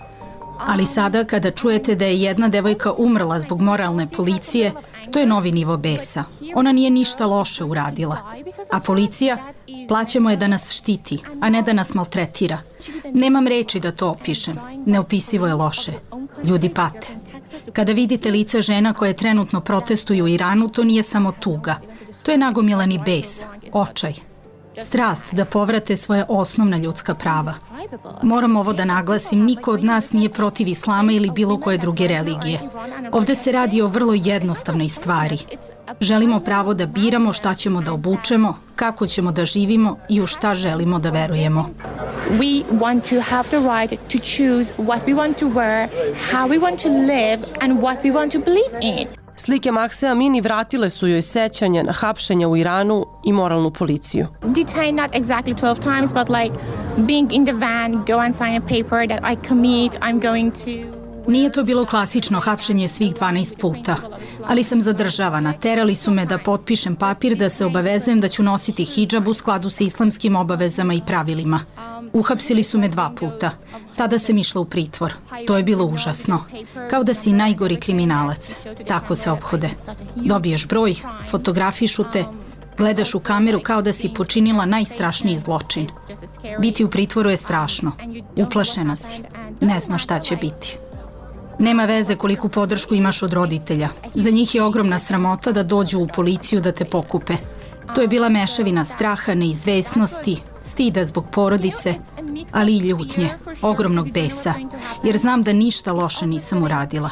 H: Ali sada, kada čujete da je jedna devojka umrla zbog moralne policije, to je novi nivo besa. Ona nije ništa loše uradila. A policija, plaćamo je da nas štiti, a ne da nas maltretira. Nemam reči da to opišem. Neopisivo je loše. Ljudi pate. Kada vidite lice žena koje trenutno protestuju u Iranu, to nije samo tuga. To je nagomilani bes, očaj. Strast da povrate svoje osnovna ljudska prava. Moram ovo da naglasim, niko od nas nije protiv islama ili bilo koje druge religije. Ovde se radi o vrlo jednostavnoj stvari. Želimo pravo da biramo šta ćemo da obučemo, kako ćemo da živimo i u šta želimo da verujemo.
M: We want to have the right to choose what we want to wear, how we want to live and what we want to believe in.
I: Slike Mahse Amini vratile su joj sećanje na hapšenja u Iranu i moralnu policiju.
M: Detained not exactly 12 times, but like being in the van, go and sign a paper that I commit, I'm going to...
H: Nije to bilo klasično hapšenje svih 12 puta, ali sam zadržavana. Terali su me da potpišem papir da se obavezujem da ću nositi hidžab u skladu sa islamskim obavezama i pravilima. Uhapsili su me 2 puta. Tada sam išla u pritvor. To je bilo užasno. Kao da si najgori kriminalac. Tako se ophode. Dobiješ broj, fotografišu te, gledaš u kameru kao da si počinila najstrašniji zločin. Biti u pritvoru je strašno. Uplašena si. Ne znaš šta će biti. Nema veze koliku podršku imaš od roditelja. Za njih je ogromna sramota da dođu u policiju da te pokupe. To je bila mešavina straha, neizvesnosti, stida zbog porodice, ali i ljutnje, ogromnog besa, jer znam da ništa loše nisam uradila.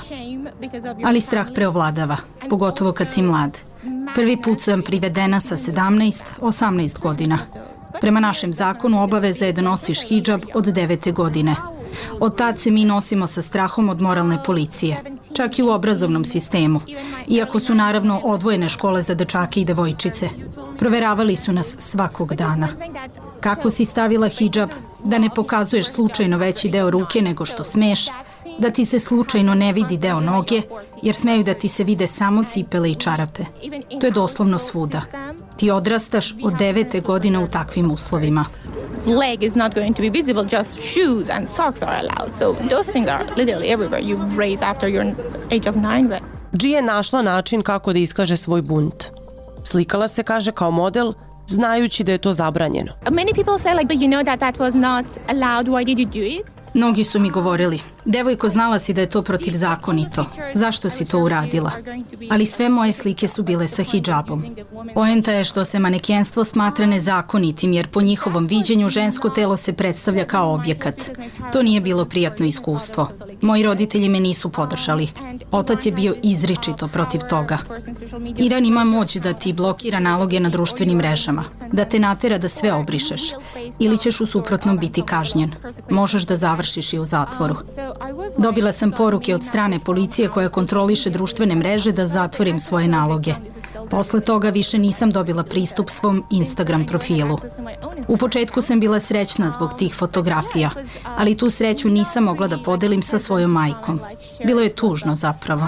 H: Ali strah preovladava, pogotovo kad si mlad. Prvi put sam privedena sa 17-18 godina. Prema našem zakonu obaveza je da nosiš hidžab od 9. godine. Od tad se mi nosimo sa strahom od moralne policije, čak i u obrazovnom sistemu, iako su naravno odvojene škole za dečake i devojčice. Proveravali su nas svakog dana. Kako si stavila hidžab, da ne pokazuješ slučajno veći deo ruke nego što smeš, da ti se slučajno ne vidi deo noge, jer smeju da ti se vide samo cipele i čarape. To je doslovno svuda. Ti odrastaš od 9. godine u takvim uslovima.
M: Leg is not going to be visible, just shoes and socks are allowed. So those things are literally everywhere. You raise after your age of 9.
I: Dži je našla način kako da iskaže svoj bunt. Slikala se, kaže, kao model, znajući da je to zabranjeno.
M: Many people say like, you know that was not allowed, why did you do it?
H: Mnogi su mi govorili, devojko, znala si da je to protivzakonito. Zašto si to uradila? Ali sve moje slike su bile sa hidžabom. Poenta je što se manekenstvo smatra nezakonitim, jer po njihovom viđenju žensko telo se predstavlja kao objekat. To nije bilo prijatno iskustvo. Moji roditelji me nisu podržali. Otac je bio izričito protiv toga. Iran ima moć da ti blokira naloge na društvenim mrežama, da te natera da sve obrišeš, ili ćeš u suprotnom biti kažnjen. Možeš da završiš i u zatvoru. Dobila sam poruke od strane policije koja kontroliše društvene mreže da zatvorim svoje naloge. Posle toga više nisam dobila pristup svom Instagram profilu. U početku sam bila srećna zbog tih fotografija, ali tu sreću nisam mogla da podelim sa svojom majkom. Bilo je tužno zapravo.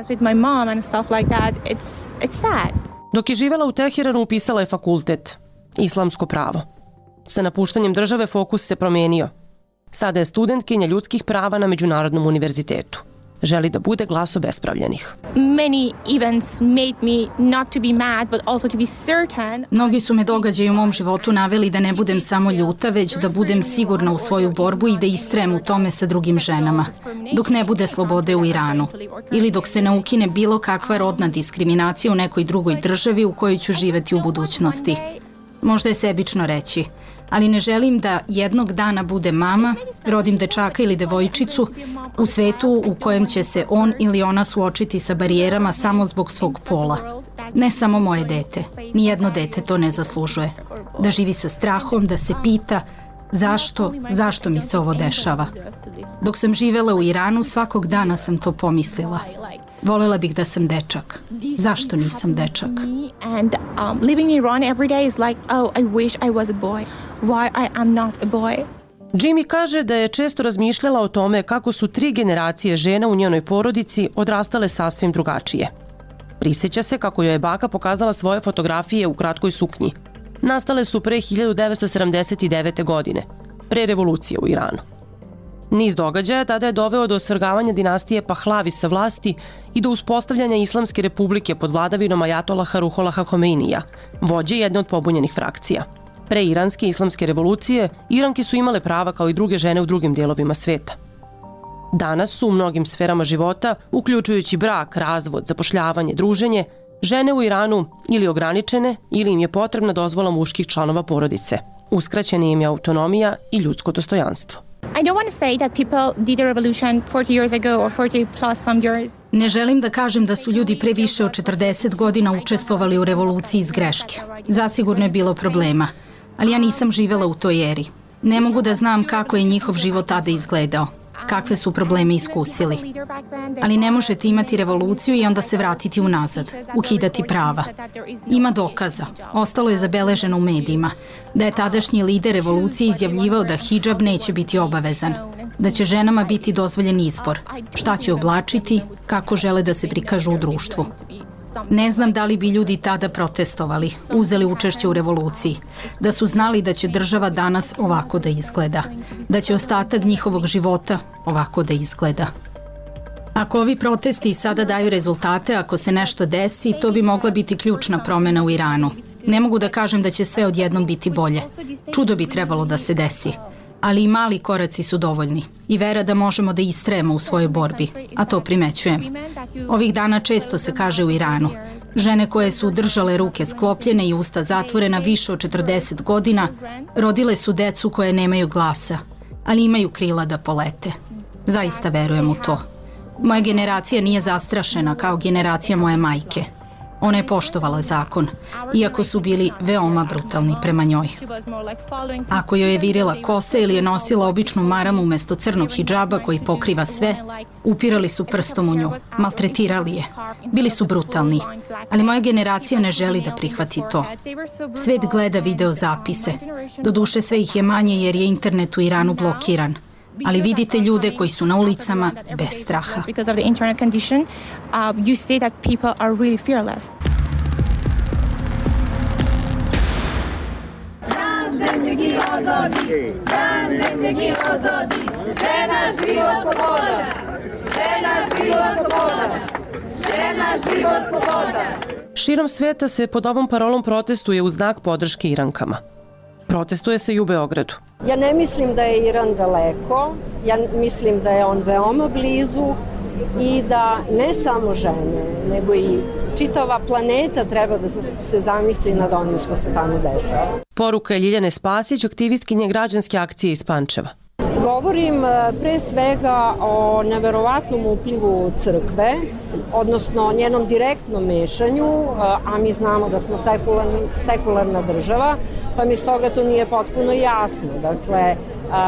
I: Dok je živela u Teheranu, upisala je fakultet, islamsko pravo. Sa napuštanjem države fokus se promenio. Sada je studentkinja ljudskih prava na Međunarodnom univerzitetu. Želi da bude glas obespravljenih.
H: Mnogi su me događaji u mom životu naveli da ne budem samo ljuta, već da budem sigurna u svoju borbu i da istrajem u tome sa drugim ženama. Dok ne bude slobode u Iranu. Ili dok se ne ukine bilo kakva rodna diskriminacija u nekoj drugoj državi u kojoj ću živeti u budućnosti. Možda je sebično reći, ali ne želim da jednog dana budem mama, rodim dečaka ili devojčicu u svetu u kojem će se on ili ona suočiti sa barijerama samo zbog svog pola. Ne samo moje dete, nijedno dete to ne zaslužuje. Da živi sa strahom, da se pita zašto mi se ovo dešava. Dok sam živela u Iranu, svakog dana sam to pomislila. Volela bih da sam dečak. Zašto nisam dečak?
M: And living in Iran every day is like, oh, I wish I was a boy. Why I am not a boy?
I: Jimmy kaže da je često razmišljala o tome kako su 3 generacije žena u njenoj porodici odrastale sasvim drugačije. Prisjeća se kako joj je baka pokazala svoje fotografije u kratkoj suknji. Nastale su pre 1979. godine, pre revolucije u Iranu. Niz događaja tada je doveo do osvrgavanja dinastije Pahlavi sa vlasti i do uspostavljanja Islamske republike pod vladavinom ajatolaha Ruholaha Homeinija, vođe jedne od pobunjenih frakcija. Pre iranske islamske revolucije, Iranke su imale prava kao i druge žene u drugim dijelovima sveta. Danas su u mnogim sferama života, uključujući brak, razvod, zapošljavanje, druženje, žene u Iranu ili ograničene ili im je potrebna dozvola muških članova porodice. Uskraćena im je autonomija i ljudsko dostojanstvo.
M: I don't want to say that people did a revolution 40 years ago or 40 plus some years.
H: Ne želim da kažem da su ljudi pre više od 40 godina učestvovali u revoluciji iz greške. Zasigurno je bilo problema, ali ja nisam živela u toj eri. Ne mogu da znam kako je njihov život tada izgledao, kakve su probleme iskusili. Ali ne možete imati revoluciju i onda se vratiti unazad, ukidati prava. Ima dokaza, ostalo je zabeleženo u medijima, da je tadašnji lider revolucije izjavljivao da hidžab neće biti obavezan, da će ženama biti dozvoljen izbor, šta će oblačiti, kako žele da se prikažu u društvu. Ne znam da li bi ljudi tada protestovali, uzeli učešće u revoluciji, da su znali da će država danas ovako da izgleda, da će ostatak njihovog života ovako da izgleda. Ako ovi protesti sada daju rezultate, ako se nešto desi, to bi mogla biti ključna promena u Iranu. Ne mogu da kažem da će sve odjednom biti bolje. Čudo bi trebalo da se desi. Ali i mali koraci su dovoljni i vera da možemo da istrajemo u svojoj borbi, a to primećujem. Ovih dana često se kaže u Iranu, žene koje su držale ruke sklopljene i usta zatvorena više od 40 godina, rodile su decu koje nemaju glasa, ali imaju krila da polete. Zaista verujem u to. Moja generacija nije zastrašena kao generacija moje majke. Ona je poštovala zakon, iako su bili veoma brutalni prema njoj. Ako joj je virila kose ili je nosila običnu maramu umesto crnog hidžaba koji pokriva sve, upirali su prstom u nju, maltretirali je. Bili su brutalni, ali moja generacija ne želi da prihvati to. Svet gleda video zapise. Doduše sve ih je manje jer je internet u Iranu blokiran. Ali vidite ljude koji su na ulicama bez straha.
I: Širom sveta se pod ovom parolom protestuje u znak podrške Irankama. Protestuje se i u Beogradu.
K: Ja ne mislim da je Iran daleko, ja mislim da je on veoma blizu i da ne samo žene, nego i čitava planeta treba da se zamisli nad onim što se tamo dešava.
I: Poruka je Ljiljane Spasić, aktivistkinje građanske akcije iz Pančeva.
K: Govorim pre svega o neverovatnom uplivu crkve, odnosno njenom direktnom mešanju, a mi znamo da smo sekularna država, pa mi stoga to nije potpuno jasno. Dakle,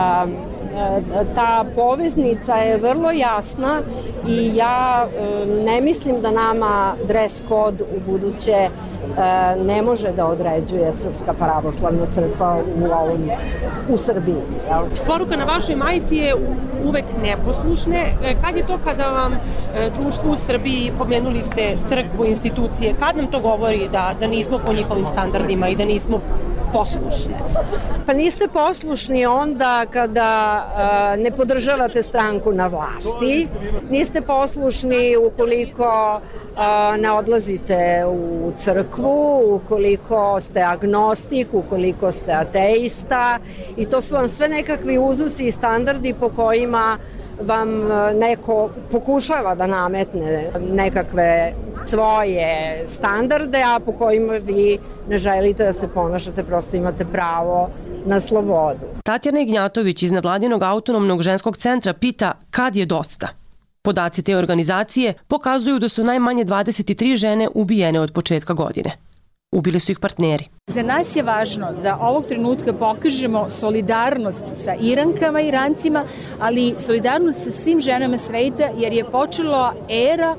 K: ta poveznica je vrlo jasna i ja ne mislim da nama dress code u buduće ne može da određuje Srpska pravoslavna crkva u Srbiji.
N: Poruka na vašoj majici je uvek neposlušne. Kad je to kada vam društvo u Srbiji, pomenuli ste crkvu, institucije, kad nam to govori da nismo po njihovim standardima i da nismo poslušni?
K: Pa niste poslušni onda kada ne podržavate stranku na vlasti, niste poslušni ukoliko ne odlazite u crkvu, ukoliko ste agnostik, ukoliko ste ateista i to su vam sve nekakvi uzusi i standardi po kojima vam neko pokušava da nametne nekakve svoje standarde, a po kojima vi ne želite da se ponašate, prosto imate pravo na slobodu.
I: Tatjana Ignjatović iz nevladinog autonomnog ženskog centra pita kad je dosta. Podaci te organizacije pokazuju da su najmanje 23 žene ubijene od početka godine. Ubili su ih partneri.
O: Za nas je važno da ovog trenutka pokažemo solidarnost sa Irankama i Irancima, ali solidarnost sa svim ženama sveta, jer je počela era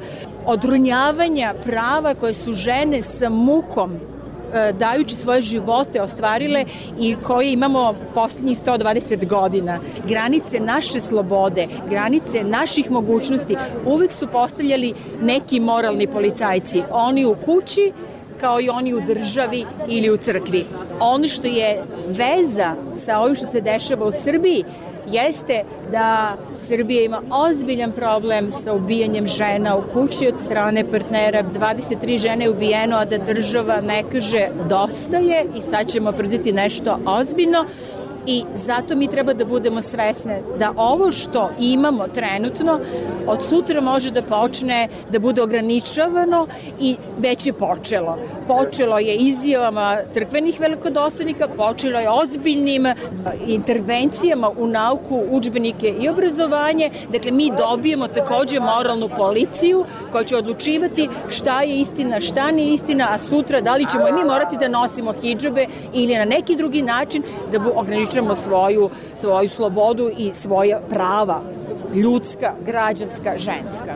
O: odronjavanja prava koje su žene sa mukom dajući svoje živote ostvarile i koje imamo posljednjih 120 godina. Granice naše slobode, granice naših mogućnosti uvijek su postavljali neki moralni policajci. Oni u kući kao i oni u državi ili u crkvi. Ono što je veza sa ovim što se dešava u Srbiji jeste da Srbija ima ozbiljan problem sa ubijanjem žena u kući od strane partnera. 23 žene je ubijeno, a da država ne kaže dosta je i sad ćemo preduzeti nešto ozbiljno. I zato mi treba da budemo svesne da ovo što imamo trenutno od sutra može da počne da bude ograničavano i već je počelo. Počelo je izjavama crkvenih velikodostojnika, počelo je ozbiljnim intervencijama u nauku, udžbenike i obrazovanje. Dakle, mi dobijemo takođe moralnu policiju koja će odlučivati šta je istina, šta nije istina, a sutra da li ćemo i mi morati da nosimo hidžabe ili na neki drugi način da ograničavamo svoju slobodu i svoja prava, ljudska, građanska, ženska.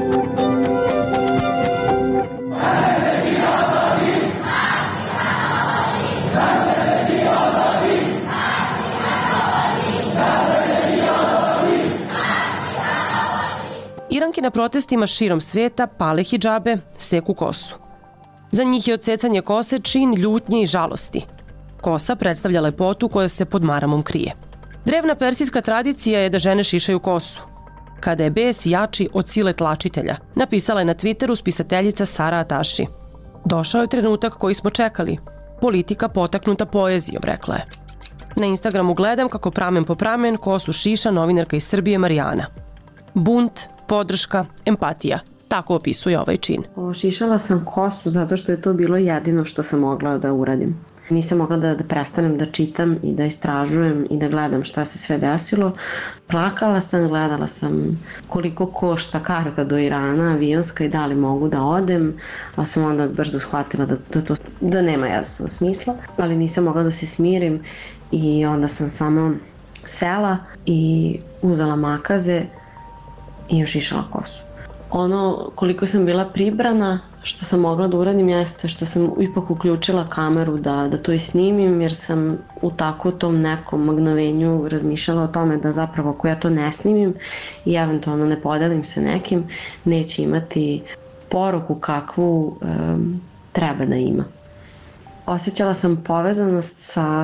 I: Iranke na protestima širom sveta pale hidžabe, seku kosu. Za njih je odsecanje kose čin ljutnje i žalosti. Kosa predstavlja lepotu koja se pod maramom krije. Drevna persijska tradicija je da žene šišaju kosu. Kada je bes jači od sile tlačitelja, napisala je na Twitteru spisateljica Sara Ataši. Došao je trenutak koji smo čekali. Politika potaknuta poezijom, rekla je. Na Instagramu gledam kako pramen po pramen kosu šiša novinarka iz Srbije Marijana. Bunt, podrška, empatija. Tako opisuje ovaj čin.
J: Šišala sam kosu zato što je to bilo jedino što sam mogla da uradim. Nisam mogla da prestanem da čitam i da istražujem i da gledam šta se sve desilo. Plakala sam, gledala sam koliko košta karta do Irana, avionska i da li mogu da odem, ali sam onda brzo shvatila da nema jednostavno smisla, ali nisam mogla da se smirim i onda sam samo sela i uzela makaze i ošišala kosu. Ono koliko sam bila pribrana, što sam mogla da uradim jeste što sam ipak uključila kameru da to i snimim, jer sam u tako tom nekom magnovenju razmišljala o tome da zapravo ako ja to ne snimim i eventualno ne podelim sa nekim, neće imati poruku kakvu treba da ima. Osjećala sam povezanost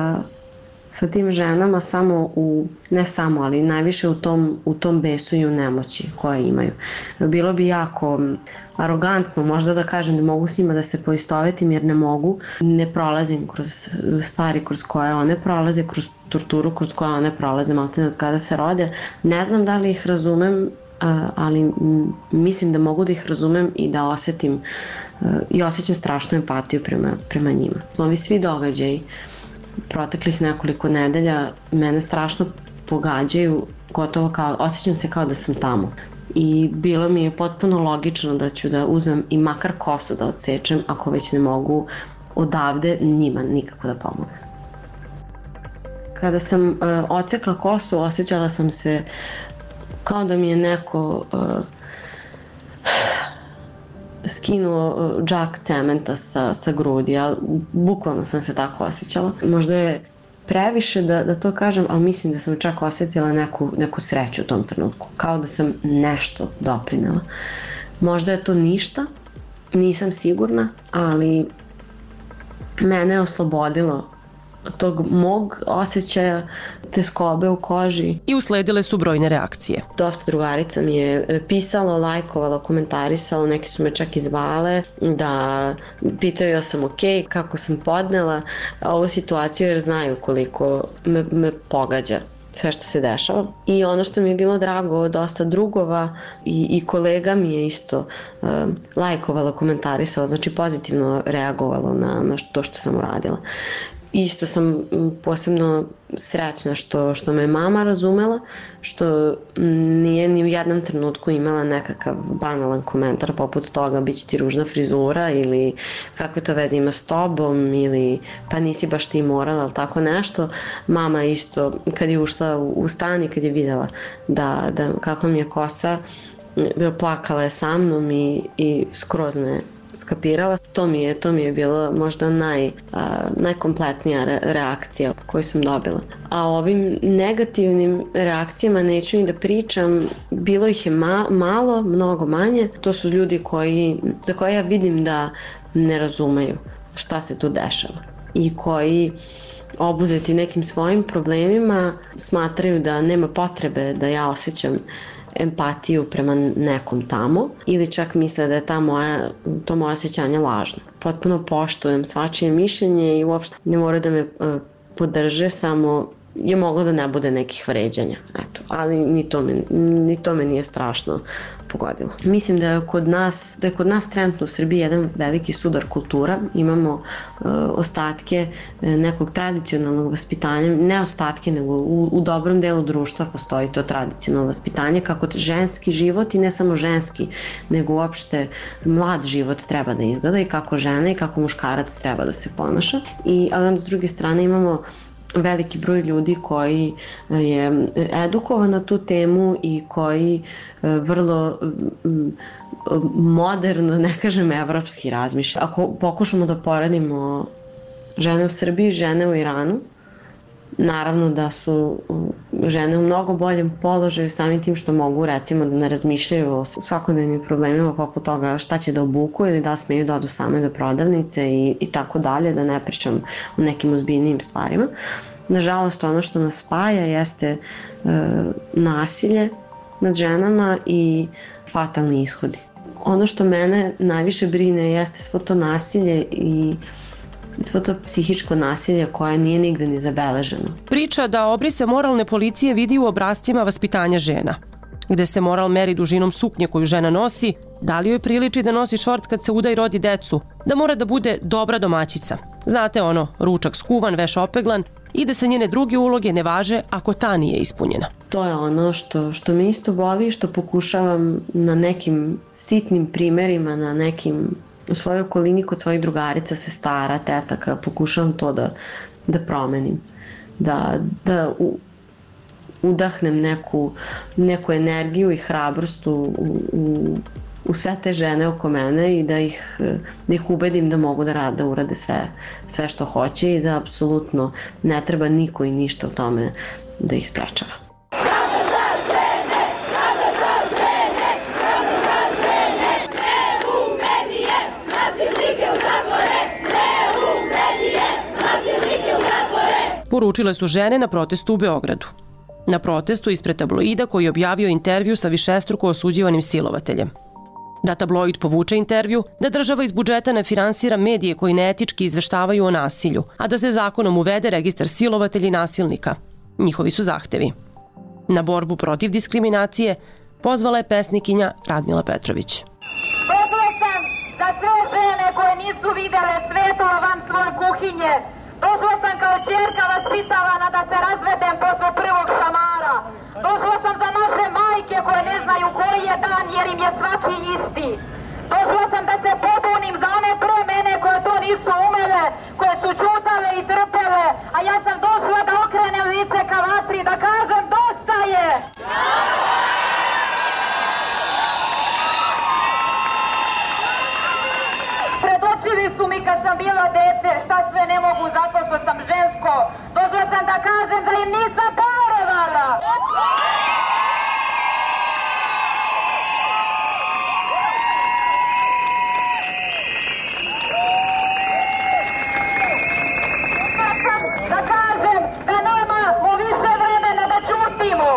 J: sa tim ženama ne samo, ali najviše u tom besu i u nemoći koje imaju. Bilo bi jako arogantno možda da kažem da mogu s njima da se poistovetim jer ne mogu. Ne prolazim kroz stvari kroz koje one prolaze, kroz torturu kroz koje one prolaze, maltene od kada se rode. Ne znam da li ih razumem, ali mislim da mogu da ih razumem i da osjetim i osjećam strašnu empatiju prema njima. Ovi svi događaji proteklih nekoliko nedelja mene strašno pogađaju, gotovo osjećam se kao da sam tamo. I bilo mi je potpuno logično da ću da uzmem i makar kosu da odsečem ako već ne mogu odavde njima nikako da pomognem. Kada sam odsekla kosu, osjećala sam se kao da mi je neko skinuo džak cementa sa grudi, ali bukvalno sam se tako osjećala. Možda je previše da to kažem, ali mislim da sam čak osjetila neku sreću u tom trenutku. Kao da sam nešto doprinela. Možda je to ništa, nisam sigurna, ali mene je oslobodilo tog mog osjećaja teskobe u koži.
I: I usledile su brojne reakcije.
J: Dosta drugarica mi je pisalo, lajkovalo, komentarisalo, neki su me čak i zvale da pitaju da sam okej, kako sam podnela ovu situaciju jer znaju koliko me pogađa sve što se dešava. I ono što mi je bilo drago, dosta drugova i kolega mi je isto lajkovalo, komentarisalo, znači pozitivno reagovalo na to što sam uradila. Isto sam posebno srećna što me mama razumela, što nije ni u jednom trenutku imala nekakav banalan komentar poput toga bit će ti ružna frizura ili kakve to veze ima s tobom ili pa nisi baš ti morala ili tako nešto. Mama isto kad je ušla u stan i kad je videla da kako mi je kosa plakala je sa mnom i skroz me skapirala. To mi je bila možda najkompletnija reakcija koju sam dobila. A o ovim negativnim reakcijama neću ni da pričam, bilo ih je malo, mnogo manje. To su ljudi za koje ja vidim da ne razumeju šta se tu dešava i koji obuzeti nekim svojim problemima smatraju da nema potrebe da ja osjećam empatiju prema nekom tamo ili čak misle da je to moje osjećanje lažno. Potpuno poštujem svačije mišljenje i uopšte ne mora da me podrže, samo je moglo da ne bude nekih vređanja. Eto, ali ni to me nije strašno pogodilo. Mislim da je kod nas trenutno u Srbiji jedan veliki sudar kultura. Imamo ostatke nekog tradicionalnog vaspitanja, ne ostatke, nego u dobrom delu društva postoji to tradicionalno vaspitanje, kako ženski život i ne samo ženski, nego uopšte mlad život treba da izgleda i kako žena i kako muškarac treba da se ponaša. Ali onda s druge strane imamo veliki broj ljudi koji je edukovan na tu temu i koji vrlo moderno, ne kažem evropski, razmišlja. Ako pokušamo da poredimo žene u Srbiji i žene u Iranu, naravno da su žene u mnogo boljem položaju samim tim što mogu recimo da ne razmišljaju o svakodnevnim problemima poput toga šta će da obuku ili da smeju da odu same do prodavnice i tako dalje, da ne pričam o nekim ozbiljnijim stvarima. Nažalost, ono što nas spaja jeste nasilje nad ženama i fatalni ishodi. Ono što mene najviše brine jeste svo to nasilje i svo to psihičko nasilje koje nije nigde ni zabeleženo.
I: Priča da obrise moralne policije vidi u obrascima vaspitanja žena, gde se moral meri dužinom suknje koju žena nosi, da li joj priliči da nosi šorc kad se uda i rodi decu, da mora da bude dobra domaćica. Znate ono, ručak skuvan, veš opeglan i da se njene druge uloge ne važe ako ta nije ispunjena.
J: To je ono što me isto boli i što pokušavam na nekim sitnim primerima, na nekim u svojoj okolini kod svojih drugarica, sestara, tetaka, pokušavam to da promenim. Da udahnem neku energiju i hrabrost u sve te žene oko mene i da ih ubedim da mogu da urade sve što hoće i da apsolutno ne treba niko i ništa u tome da ih sprečava.
I: Poručile su žene na protestu u Beogradu. Na protestu ispred tabloida koji je objavio intervju sa višestruko osuđivanim silovateljem. Da tabloid povuče intervju, da država iz budžeta ne finansira medije koji neetički izveštavaju o nasilju, a da se zakonom uvede registar silovatelja i nasilnika. Njihovi su zahtevi. Na borbu protiv diskriminacije pozvala je pesnikinja Radmila Petrović.
P: Došla sam za sve žene koje nisu videle svetlo van svoje kuhinje. Došla sam kao ćerka vaspitavana da se razvedem posle prvog šamara. Došla sam za naše majke koje ne znaju koji je dan jer im je svaki isti. Došla sam da se pobunim za one pre mene koje to nisu umele, koje su ćutale i trpele, a ja sam došla da okrenem lice ka vatri, da kažem dosta je! Predočili su mi kad sam bila dete šta sve ne mogu zato što sam žensko. Došla sam da kažem da im nisam poverovala. Da kažem da nemamo više vremena da ćutimo.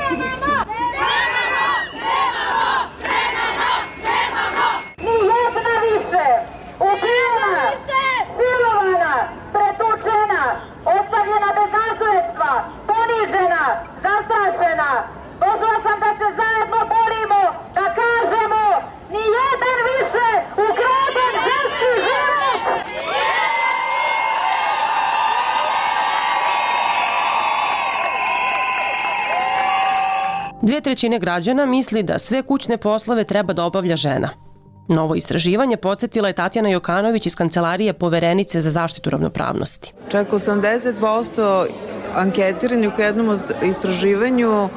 P: Ni jedna više. Ubijena, silovana, pretučena, ostavljena bez nasledstva, ponižena, zastrašena. Došla sam da se zajedno borimo, da kažemo ni jedan više ukraden ženski život!
I: 2/3 građana misli da sve kućne poslove treba da obavlja žena. Novo istraživanje podsjetila je Tatjana Jokanović iz Kancelarije Poverenice za zaštitu ravnopravnosti.
Q: Čak 80% anketiranih u jednom istraživanju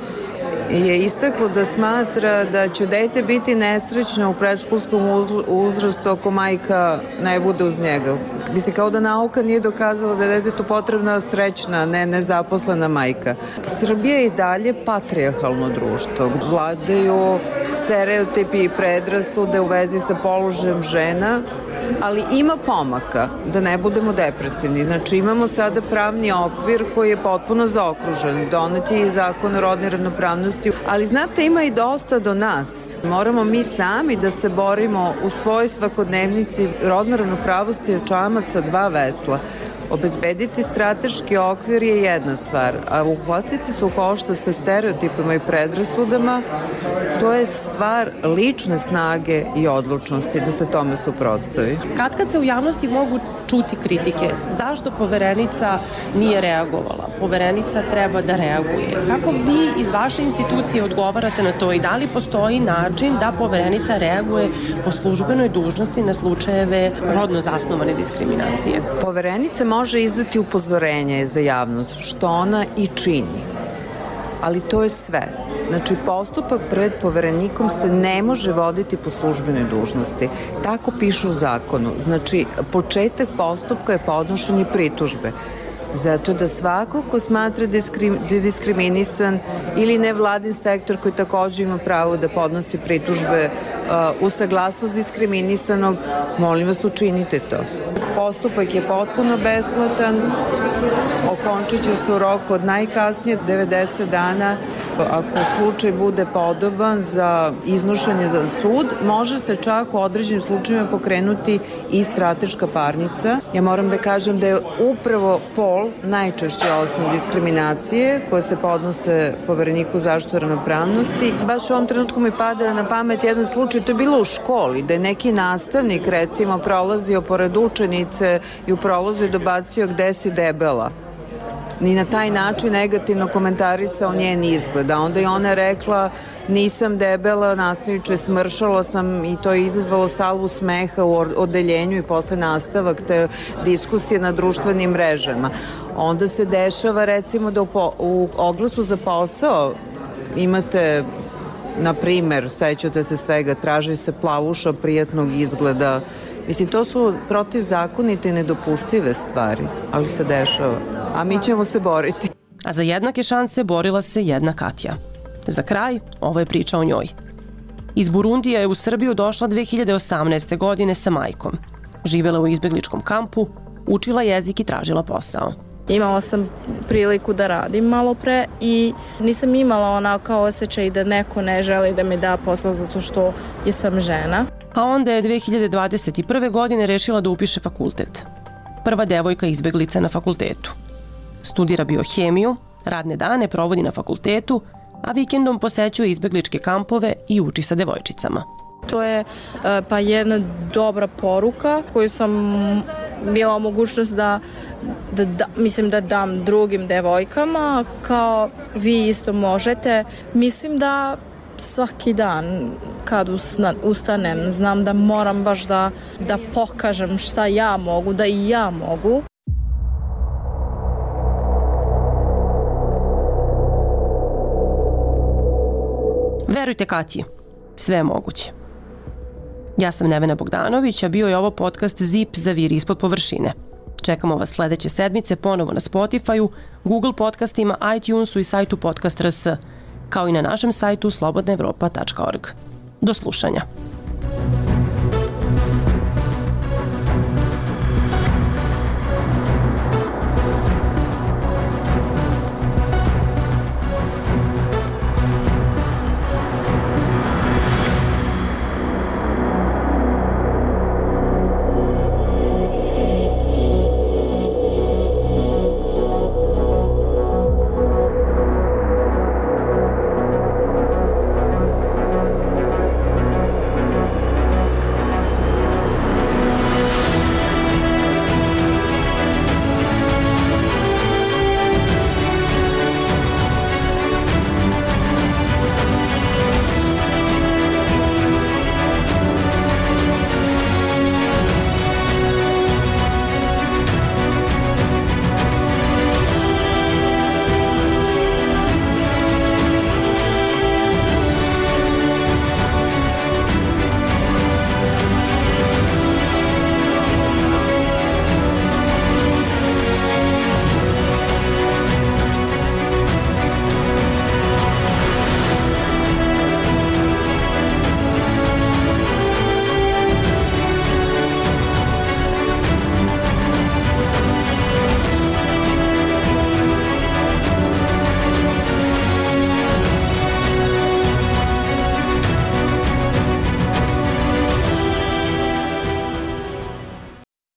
Q: je istaklo da smatra da će dete biti nesrećno u predškolskom uzrastu ako majka ne bude uz njega. Mislim, kao da nauka nije dokazala da je detetu potrebna srećna, ne nezaposlena majka. Srbija je i dalje patrijarhalno društvo. Vladaju stereotipi i predrasude u vezi sa položajem žena, ali ima pomaka, da ne budemo depresivni. Znači, imamo sada pravni okvir koji je potpuno zaokružen. Donet je i zakon o rodnoj ravnopravnosti. Ali, znate, ima i dosta do nas. Moramo mi sami da se borimo u svojoj svakodnevnici. Rodna ravnopravnost je čamac sa dva vesla. Obezbediti strateški okvir je jedna stvar, a uhvatiti se u koštac sa stereotipima i predrasudama, to je stvar lične snage i odlučnosti da se tome suprotstavi.
I: Kad se u javnosti mogu čuti kritike, zašto Poverenica nije reagovala? Poverenica treba da reaguje. Kako vi iz vaše institucije odgovarate na to i da li postoji način da Poverenica reaguje po službenoj dužnosti na slučajeve rodno zasnovane diskriminacije?
Q: Poverenica može izdati upozorenje za javnost, što ona i čini. Ali to je sve. Znači, postupak pred Poverenikom se ne može voditi po službenoj dužnosti. Tako piše u zakonu. Znači, početak postupka je podnošenje pritužbe. Zato da svako ko smatra da je diskriminisan ili nevladin sektor koji takođe ima pravo da podnosi pritužbe u saglasnost diskriminisanog, molim vas, učinite to. Postupak je potpuno besplatan, okončit će se u roku od najkasnije 90 dana. Ako slučaj bude podoban za iznošenje za sud, može se čak u određenim slučajima pokrenuti i strateška parnica. Ja moram da kažem da je upravo pol najčešće osnov diskriminacije koje se podnose Povereniku zaštite ravnopravnosti. Baš u ovom trenutku mi pada na pamet jedan slučaj, to je bilo u školi, da je neki nastavnik recimo prolazio pored učenice i u prolazu dobacio gde si debela. Ni na taj način negativno komentarisao njen izgled. A onda je ona rekla nisam debela, nastavniče, smršala sam i to je izazvalo salvu smeha u odeljenju i posle nastavak te diskusije na društvenim mrežama. Onda se dešava recimo da u oglasu za posao imate, na primer, sećate se svega, traži se plavuša prijatnog izgleda. Mislim, to su protivzakonite i nedopustive stvari, ali se dešava. A mi ćemo se boriti.
I: A za jednake šanse borila se jedna Katja. Za kraj, ovo je priča o njoj. Iz Burundija je u Srbiju došla 2018. godine sa majkom. Živela u izbegličkom kampu, učila jezik i tražila posao.
R: Imala sam priliku da radim malo pre i nisam imala onako osjećaj da neko ne želi da mi da posao zato što sam žena.
I: A onda je 2021. godine rešila da upiše fakultet. Prva devojka izbeglica na fakultetu. Studira biohemiju, radne dane provodi na fakultetu, a vikendom posećuje izbegličke kampove i uči sa devojčicama.
R: To je pa jedna dobra poruka koju sam bila mogućnost da dam drugim devojkama, kao vi isto možete. Mislim da svaki dan kad ustanem znam da moram baš da pokažem šta ja mogu, da i ja mogu.
I: Verujte Katji, sve je moguće. Ja sam Nevena Bogdanović, a bio je ovo podcast Zip za vir ispod površine. Čekamo vas sledeće sedmice ponovo na Spotify-u, Google podcastima, iTunesu i sajtu Podcast.rs, kao i na našem sajtu slobodnaevropa.org. Do slušanja.